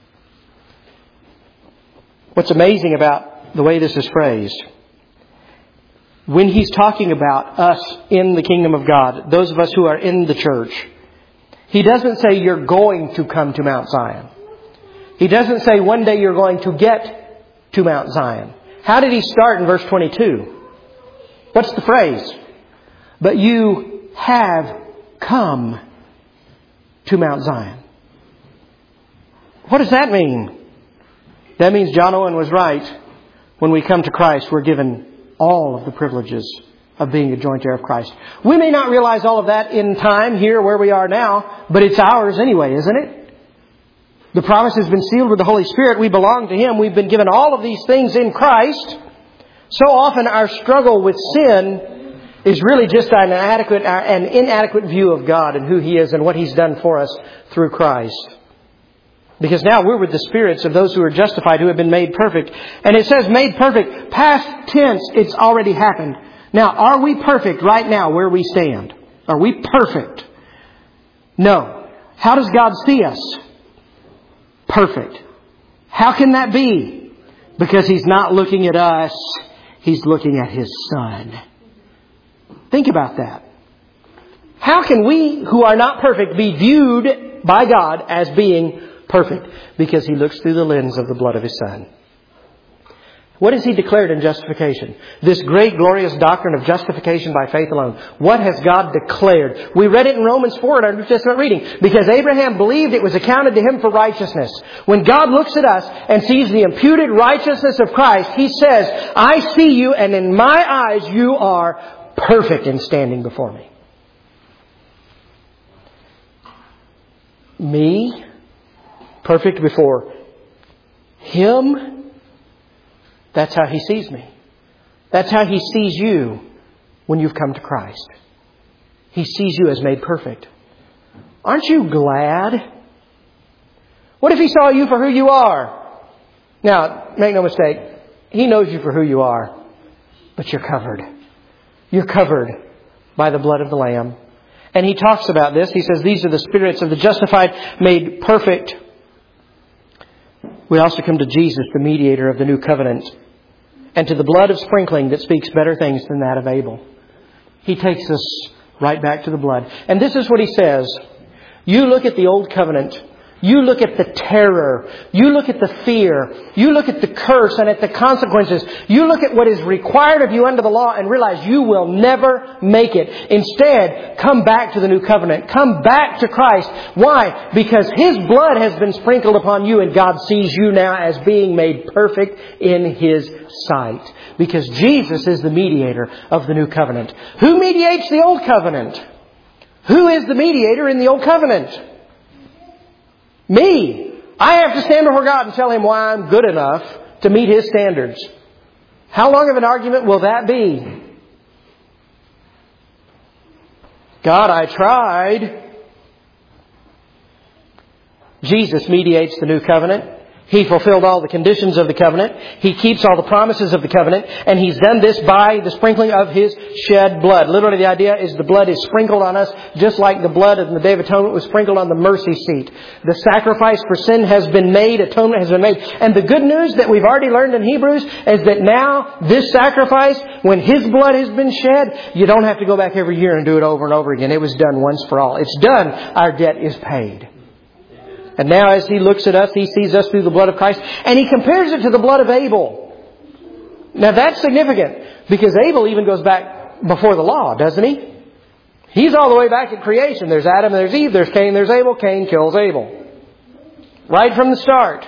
What's amazing about the way this is phrased, when He's talking about us in the kingdom of God, those of us who are in the church, He doesn't say you're going to come to Mount Zion. He doesn't say one day you're going to get to Mount Zion. How did He start in verse 22? What's the phrase? But you have come to Mount Zion. What does that mean? That means John Owen was right. When we come to Christ, we're given all of the privileges of being a joint heir of Christ. We may not realize all of that in time here where we are now, but it's ours anyway, isn't it? The promise has been sealed with the Holy Spirit. We belong to Him. We've been given all of these things in Christ. So often our struggle with sin is really just an inadequate view of God and who He is and what He's done for us through Christ. Because now we're with the spirits of those who are justified, who have been made perfect. And it says made perfect. Past tense, it's already happened. Now, are we perfect right now where we stand? Are we perfect? No. How does God see us? Perfect. How can that be? Because He's not looking at us. He's looking at His Son. Think about that. How can we who are not perfect be viewed by God as being perfect? Because He looks through the lens of the blood of His Son. What has He declared in justification? This great, glorious doctrine of justification by faith alone. What has God declared? We read it in Romans 4 in our New Testament reading. Because Abraham believed, it was accounted to him for righteousness. When God looks at us and sees the imputed righteousness of Christ, He says, I see you, and in my eyes you are perfect in standing before me. Me, perfect before Him. That's how He sees me. That's how He sees you when you've come to Christ. He sees you as made perfect. Aren't you glad? What if He saw you for who you are? Now, make no mistake, He knows you for who you are, but you're covered. You're covered by the blood of the Lamb. And He talks about this. He says, these are the spirits of the justified made perfect. We also come to Jesus, the mediator of the new covenant, and to the blood of sprinkling that speaks better things than that of Abel. He takes us right back to the blood. And this is what He says. You look at the old covenant. You look at the terror. You look at the fear. You look at the curse and at the consequences. You look at what is required of you under the law and realize you will never make it. Instead, come back to the new covenant. Come back to Christ. Why? Because His blood has been sprinkled upon you and God sees you now as being made perfect in His sight. Because Jesus is the mediator of the new covenant. Who mediates the old covenant? Who is the mediator in the old covenant? Me. I have to stand before God and tell Him why I'm good enough to meet His standards. How long of an argument will that be? God, I tried. Jesus mediates the new covenant. He fulfilled all the conditions of the covenant. He keeps all the promises of the covenant. And He's done this by the sprinkling of His shed blood. Literally the idea is the blood is sprinkled on us just like the blood of the Day of Atonement was sprinkled on the mercy seat. The sacrifice for sin has been made. Atonement has been made. And the good news that we've already learned in Hebrews is that now this sacrifice, when His blood has been shed, you don't have to go back every year and do it over and over again. It was done once for all. It's done. Our debt is paid. And now as He looks at us, He sees us through the blood of Christ. And He compares it to the blood of Abel. Now that's significant. Because Abel even goes back before the law, doesn't he? He's all the way back at creation. There's Adam, there's Eve, there's Cain, there's Abel. Cain kills Abel. Right from the start.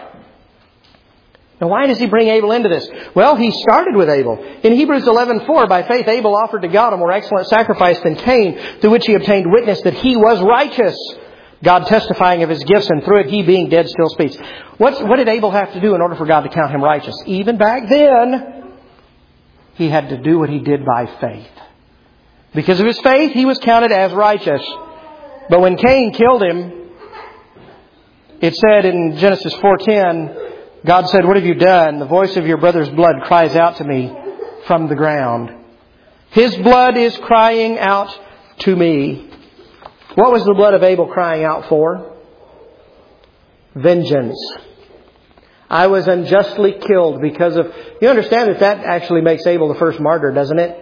Now why does He bring Abel into this? Well, He started with Abel. In Hebrews 11:4, by faith Abel offered to God a more excellent sacrifice than Cain, through which he obtained witness that he was righteous. God testifying of His gifts, and through it He being dead still speaks. What did Abel have to do in order for God to count him righteous? Even back then, he had to do what he did by faith. Because of his faith, he was counted as righteous. But when Cain killed him, it said in Genesis 4:10, God said, "What have you done? The voice of your brother's blood cries out to me from the ground." His blood is crying out to me. What was the blood of Abel crying out for? Vengeance. I was unjustly killed because of... You understand that actually makes Abel the first martyr, doesn't it?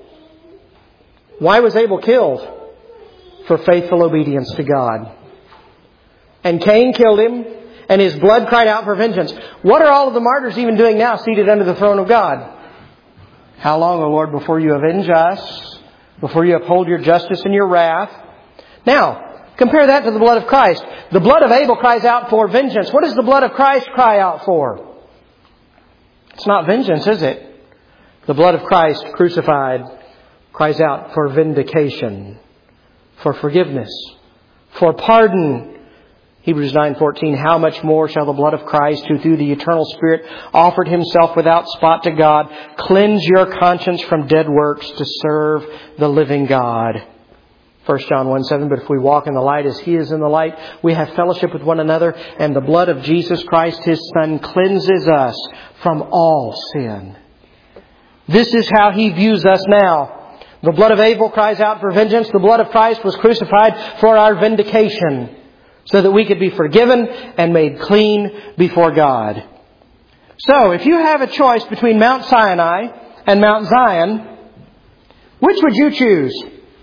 Why was Abel killed? For faithful obedience to God. And Cain killed him, and his blood cried out for vengeance. What are all of the martyrs even doing now, seated under the throne of God? How long, O Lord, before you avenge us? Before you uphold your justice and your wrath? Now, compare that to the blood of Christ. The blood of Abel cries out for vengeance. What does the blood of Christ cry out for? It's not vengeance, is it? The blood of Christ crucified cries out for vindication, for forgiveness, for pardon. Hebrews 9:14, how much more shall the blood of Christ, who through the eternal Spirit offered Himself without spot to God, cleanse your conscience from dead works to serve the living God. 1 John 1:7, but if we walk in the light as He is in the light, we have fellowship with one another, and the blood of Jesus Christ, His Son, cleanses us from all sin. This is how He views us now. The blood of Abel cries out for vengeance. The blood of Christ was crucified for our vindication, so that we could be forgiven and made clean before God. So, if you have a choice between Mount Sinai and Mount Zion, which would you choose?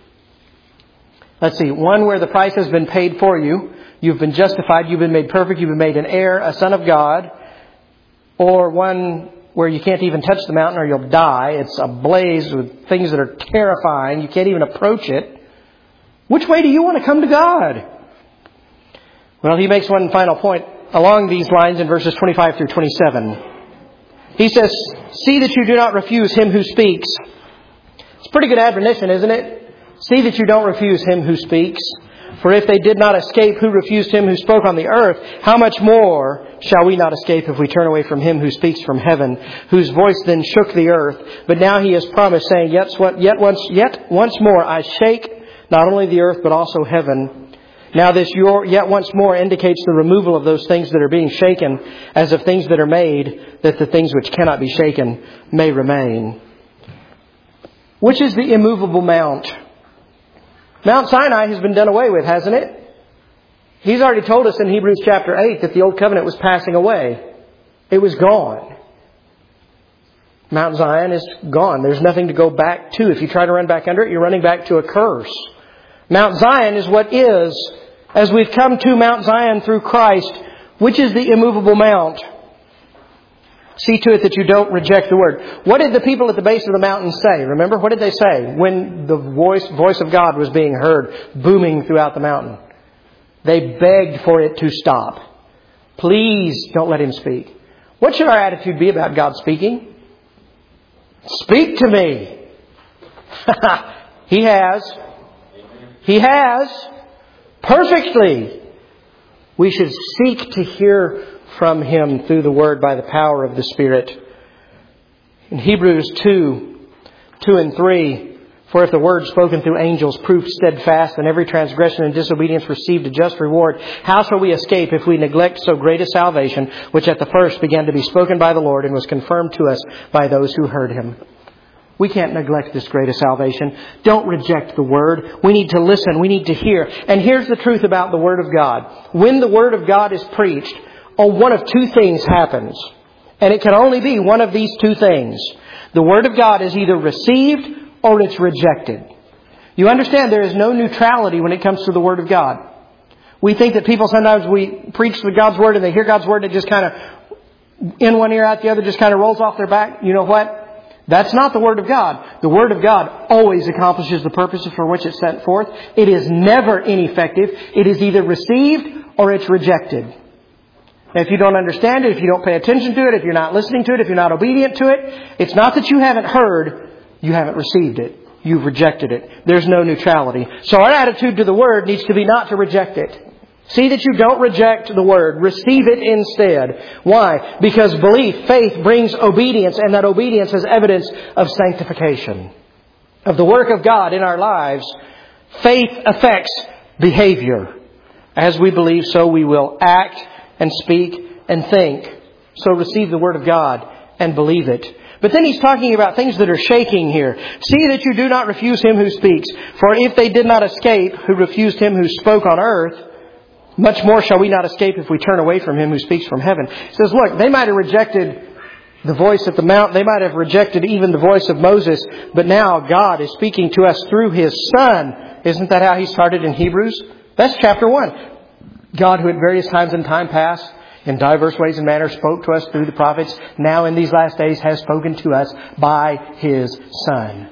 Let's see, one where the price has been paid for you. You've been justified. You've been made perfect. You've been made an heir, a son of God. Or one where you can't even touch the mountain or you'll die. It's ablaze with things that are terrifying. You can't even approach it. Which way do you want to come to God? Well, He makes one final point along these lines in verses 25 through 27. He says, see that you do not refuse Him who speaks. It's a pretty good admonition, isn't it? See that you don't refuse Him who speaks. For if they did not escape who refused Him who spoke on the earth, how much more shall we not escape if we turn away from Him who speaks from heaven, whose voice then shook the earth? But now He has promised, saying, Yet once more I shake not only the earth but also heaven. Now this yet once more indicates the removal of those things that are being shaken, as of things that are made, that the things which cannot be shaken may remain. Which is the immovable mount? Mount Sinai has been done away with, hasn't it? He's already told us in Hebrews chapter 8 that the old covenant was passing away. It was gone. Mount Zion is gone. There's nothing to go back to. If you try to run back under it, you're running back to a curse. Mount Zion is what is. As we've come to Mount Zion through Christ, which is the immovable mount? See to it that you don't reject the word. What did the people at the base of the mountain say? Remember, what did they say when the voice of God was being heard booming throughout the mountain? They begged for it to stop. Please don't let Him speak. What should our attitude be about God speaking? Speak to me. He has. He has. Perfectly. We should seek to hear from Him through the Word by the power of the Spirit. In Hebrews 2 and 3, for if the word spoken through angels proved steadfast, and every transgression and disobedience received a just reward, how shall we escape if we neglect so great a salvation, which at the first began to be spoken by the Lord and was confirmed to us by those who heard Him? We can't neglect this great salvation. Don't reject the Word. We need to listen. We need to hear. And here's the truth about the Word of God. When the Word of God is preached, one of two things happens. And it can only be one of these two things. The Word of God is either received or it's rejected. You understand there is no neutrality when it comes to the Word of God. We think that people sometimes we preach God's Word and they hear God's Word and it just kind of in one ear out the other just kind of rolls off their back. You know what? That's not the Word of God. The Word of God always accomplishes the purposes for which it's sent forth. It is never ineffective. It is either received or it's rejected. Now, if you don't understand it, if you don't pay attention to it, if you're not listening to it, if you're not obedient to it, it's not that you haven't heard, you haven't received it. You've rejected it. There's no neutrality. So our attitude to the Word needs to be not to reject it. See that you don't reject the Word. Receive it instead. Why? Because belief, faith, brings obedience, and that obedience is evidence of sanctification. Of the work of God in our lives, faith affects behavior. As we believe, so we will act and speak and think. So receive the Word of God and believe it. But then he's talking about things that are shaking here. See that you do not refuse Him who speaks. For if they did not escape who refused Him who spoke on earth, much more shall we not escape if we turn away from Him who speaks from heaven. He says, look, they might have rejected the voice at the mount. They might have rejected even the voice of Moses. But now God is speaking to us through His Son. Isn't that how He started in Hebrews? That's chapter 1. God, who at various times in time past, in diverse ways and manners, spoke to us through the prophets, now in these last days has spoken to us by His Son.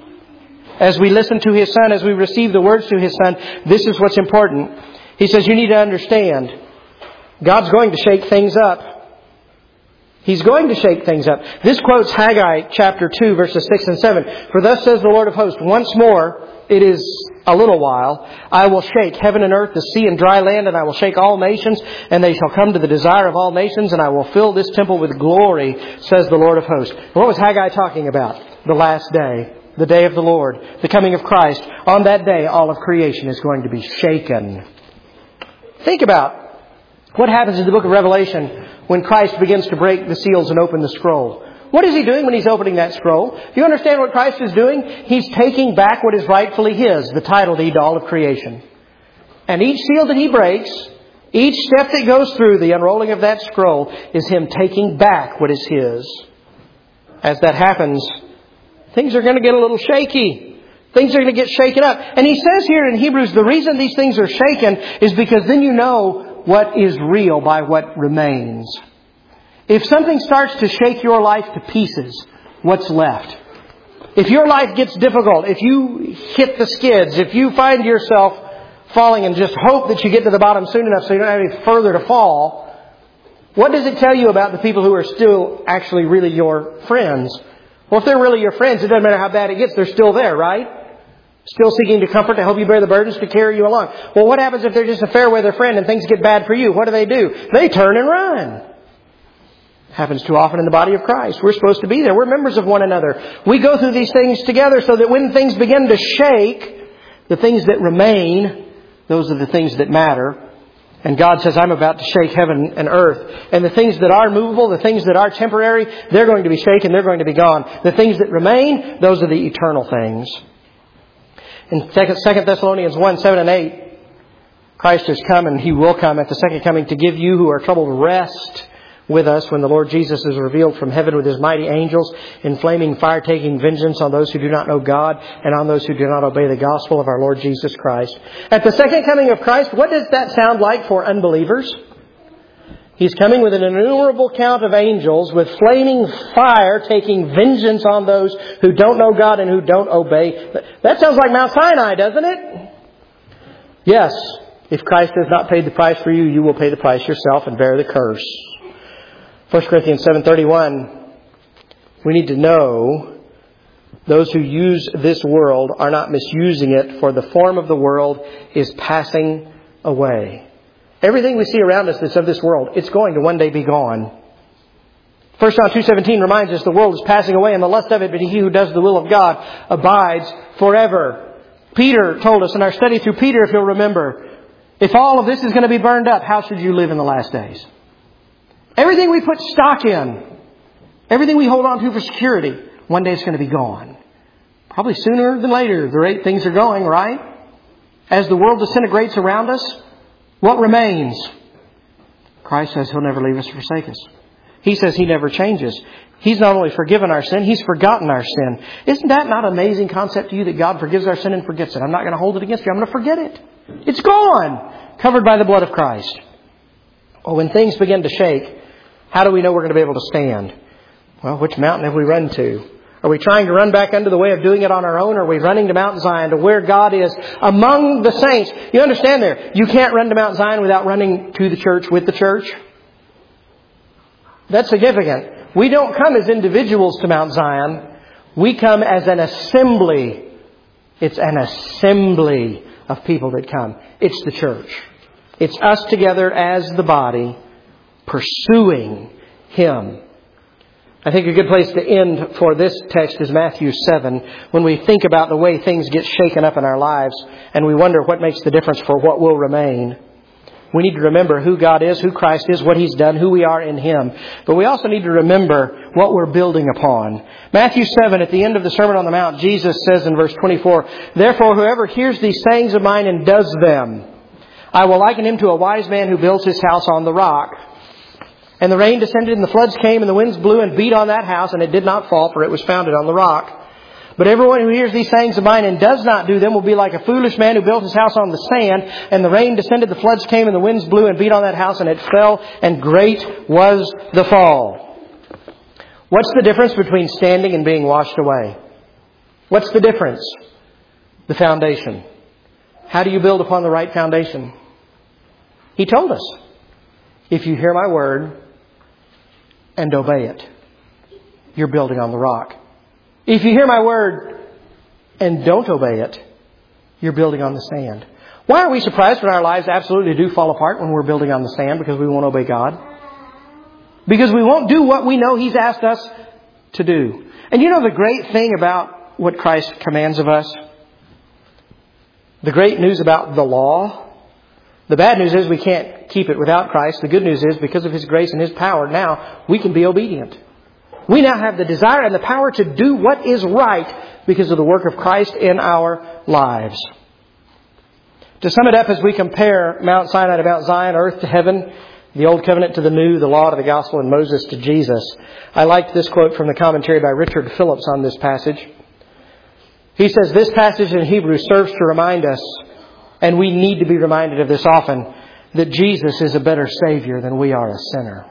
As we listen to His Son, as we receive the words to His Son, this is what's important. He says you need to understand, God's going to shake things up. He's going to shake things up. This quotes Haggai chapter 2, verses 6 and 7. For thus says the Lord of hosts, once more, it is a little while, I will shake heaven and earth, the sea and dry land, and I will shake all nations, and they shall come to the desire of all nations, and I will fill this temple with glory, says the Lord of hosts. What was Haggai talking about? The last day, the day of the Lord, the coming of Christ. On that day, all of creation is going to be shaken. Think about what happens in the book of Revelation when Christ begins to break the seals and open the scroll. What is He doing when He's opening that scroll? Do you understand what Christ is doing? He's taking back what is rightfully His, the title deed to all of creation. And each seal that He breaks, each step that goes through the unrolling of that scroll is Him taking back what is His. As that happens, things are going to get a little shaky. Things are going to get shaken up. And he says here in Hebrews, the reason these things are shaken is because then you know what is real by what remains. If something starts to shake your life to pieces, what's left? If your life gets difficult, if you hit the skids, if you find yourself falling and just hope that you get to the bottom soon enough so you don't have any further to fall, what does it tell you about the people who are still actually really your friends? Well, if they're really your friends, it doesn't matter how bad it gets, they're still there, right? Still seeking to comfort, to help you bear the burdens, to carry you along. Well, what happens if they're just a fair weather friend and things get bad for you? What do? They turn and run. Happens too often in the body of Christ. We're supposed to be there. We're members of one another. We go through these things together so that when things begin to shake, the things that remain, those are the things that matter. And God says, I'm about to shake heaven and earth. And the things that are movable, the things that are temporary, they're going to be shaken, they're going to be gone. The things that remain, those are the eternal things. In 2 Thessalonians 1, 7 and 8, Christ has come and He will come at the second coming to give you who are troubled rest with us when the Lord Jesus is revealed from heaven with His mighty angels in flaming fire, taking vengeance on those who do not know God and on those who do not obey the gospel of our Lord Jesus Christ. At the second coming of Christ, what does that sound like for unbelievers? He's coming with an innumerable count of angels with flaming fire, taking vengeance on those who don't know God and who don't obey. That sounds like Mount Sinai, doesn't it? Yes. If Christ has not paid the price for you, you will pay the price yourself and bear the curse. 1 Corinthians 7:31, we need to know those who use this world are not misusing it, for the form of the world is passing away. Everything we see around us that's of this world, it's going to one day be gone. 1 John 2:17 reminds us the world is passing away and the lust of it, but he who does the will of God abides forever. Peter told us in our study through Peter, if you'll remember, if all of this is going to be burned up, how should you live in the last days? Everything we put stock in, everything we hold on to for security, one day it's going to be gone. Probably sooner than later, the rate things are going, right? As the world disintegrates around us, what remains? Christ says He'll never leave us or forsake us. He says He never changes. He's not only forgiven our sin, He's forgotten our sin. Isn't that not an amazing concept to you that God forgives our sin and forgets it? I'm not going to hold it against you. I'm going to forget it. It's gone. Covered by the blood of Christ. Well, when things begin to shake, how do we know we're going to be able to stand? Well, which mountain have we run to? Are we trying to run back under the way of doing it on our own? Or are we running to Mount Zion, to where God is among the saints? You understand there, you can't run to Mount Zion without running to the church with the church. That's significant. We don't come as individuals to Mount Zion. We come as an assembly. It's an assembly of people that come. It's the church. It's us together as the body pursuing Him. I think a good place to end for this text is Matthew 7, when we think about the way things get shaken up in our lives and we wonder what makes the difference for what will remain. We need to remember who God is, who Christ is, what He's done, who we are in Him. But we also need to remember what we're building upon. Matthew 7, at the end of the Sermon on the Mount, Jesus says in verse 24, "Therefore, whoever hears these sayings of mine and does them, I will liken him to a wise man who builds his house on the rock. And the rain descended, and the floods came, and the winds blew and beat on that house, and it did not fall, for it was founded on the rock. But everyone who hears these sayings of mine and does not do them will be like a foolish man who built his house on the sand. And the rain descended, the floods came, and the winds blew and beat on that house, and it fell, and great was the fall." What's the difference between standing and being washed away? What's the difference? The foundation. How do you build upon the right foundation? He told us, if you hear my word and obey it, you're building on the rock. If you hear my word and don't obey it, you're building on the sand. Why are we surprised when our lives absolutely do fall apart when we're building on the sand? Because we won't obey God. Because we won't do what we know He's asked us to do. And you know the great thing about what Christ commands of us? The great news about the law? The bad news is we can't keep it without Christ. The good news is because of His grace and His power, now we can be obedient. We now have the desire and the power to do what is right because of the work of Christ in our lives. To sum it up, as we compare Mount Sinai to Mount Zion, earth to heaven, the Old Covenant to the New, the Law to the Gospel, and Moses to Jesus, I liked this quote from the commentary by Richard Phillips on this passage. He says, "This passage in Hebrews serves to remind us, and we need to be reminded of this often, that Jesus is a better Savior than we are a sinner."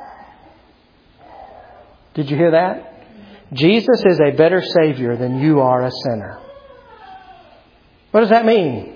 Did you hear that? Jesus is a better Savior than you are a sinner. What does that mean?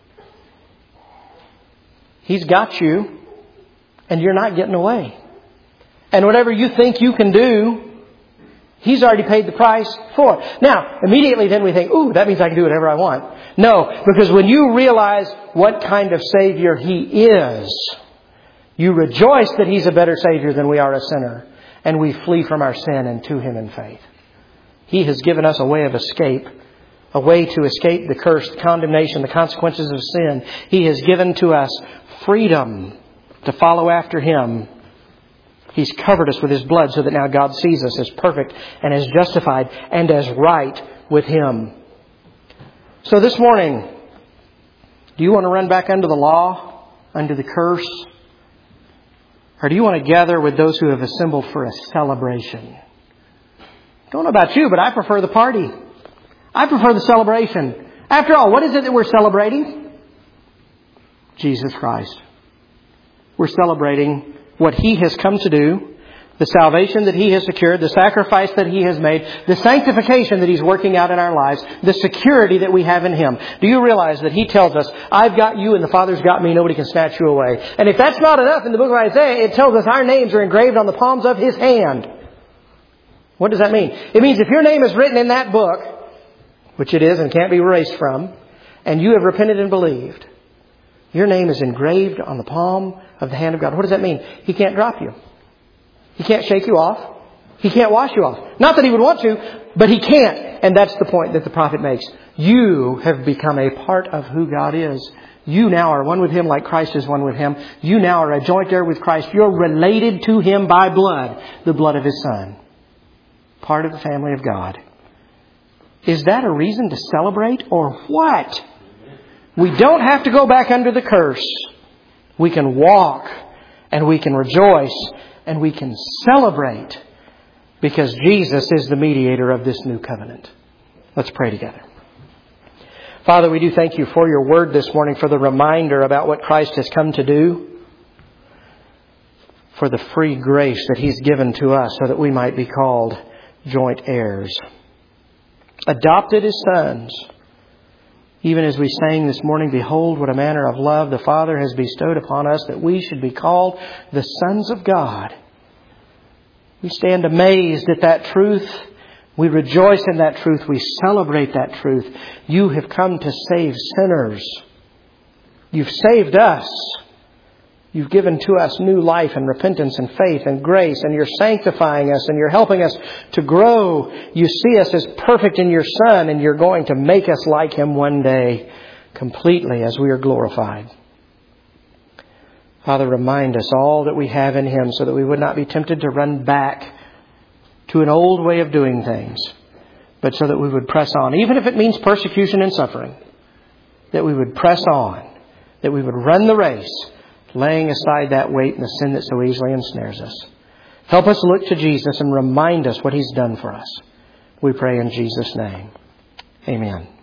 He's got you, and you're not getting away. And whatever you think you can do, He's already paid the price for. Now, immediately then we think, ooh, that means I can do whatever I want. No, because when you realize what kind of Savior He is, you rejoice that He's a better Savior than we are a sinner. And we flee from our sin and to Him in faith. He has given us a way of escape. A way to escape the curse, the condemnation, the consequences of sin. He has given to us freedom to follow after Him. He's covered us with His blood so that now God sees us as perfect and as justified and as right with Him. So this morning, do you want to run back under the law, under the curse? Or do you want to gather with those who have assembled for a celebration? Don't know about you, but I prefer the party. I prefer the celebration. After all, what is it that we're celebrating? Jesus Christ. We're celebrating what He has come to do, the salvation that He has secured, the sacrifice that He has made, the sanctification that He's working out in our lives, the security that we have in Him. Do you realize that He tells us, I've got you and the Father's got me, nobody can snatch you away. And if that's not enough, in the book of Isaiah, it tells us our names are engraved on the palms of His hand. What does that mean? It means if your name is written in that book, which it is and can't be erased from, and you have repented and believed, Your name is engraved on the palm of the hand of God. What does that mean? He can't drop you. He can't shake you off. He can't wash you off. Not that He would want to, but He can't. And that's the point that the prophet makes. You have become a part of who God is. You now are one with Him like Christ is one with Him. You now are a joint heir with Christ. You're related to Him by blood, the blood of His Son. Part of the family of God. Is that a reason to celebrate or what? We don't have to go back under the curse. We can walk and we can rejoice and we can celebrate because Jesus is the mediator of this new covenant. Let's pray together. Father, we do thank You for Your word this morning, for the reminder about what Christ has come to do, for the free grace that He's given to us so that we might be called joint heirs. Adopted as sons. Even as we sang this morning, behold what a manner of love the Father has bestowed upon us that we should be called the sons of God. We stand amazed at that truth. We rejoice in that truth. We celebrate that truth. You have come to save sinners. You've saved us. You've given to us new life and repentance and faith and grace, and You're sanctifying us and You're helping us to grow. You see us as perfect in Your Son, and You're going to make us like Him one day completely as we are glorified. Father, remind us all that we have in Him so that we would not be tempted to run back to an old way of doing things, but so that we would press on, even if it means persecution and suffering, that we would press on, that we would run the race, laying aside that weight and the sin that so easily ensnares us. Help us look to Jesus and remind us what He's done for us. We pray in Jesus' name. Amen.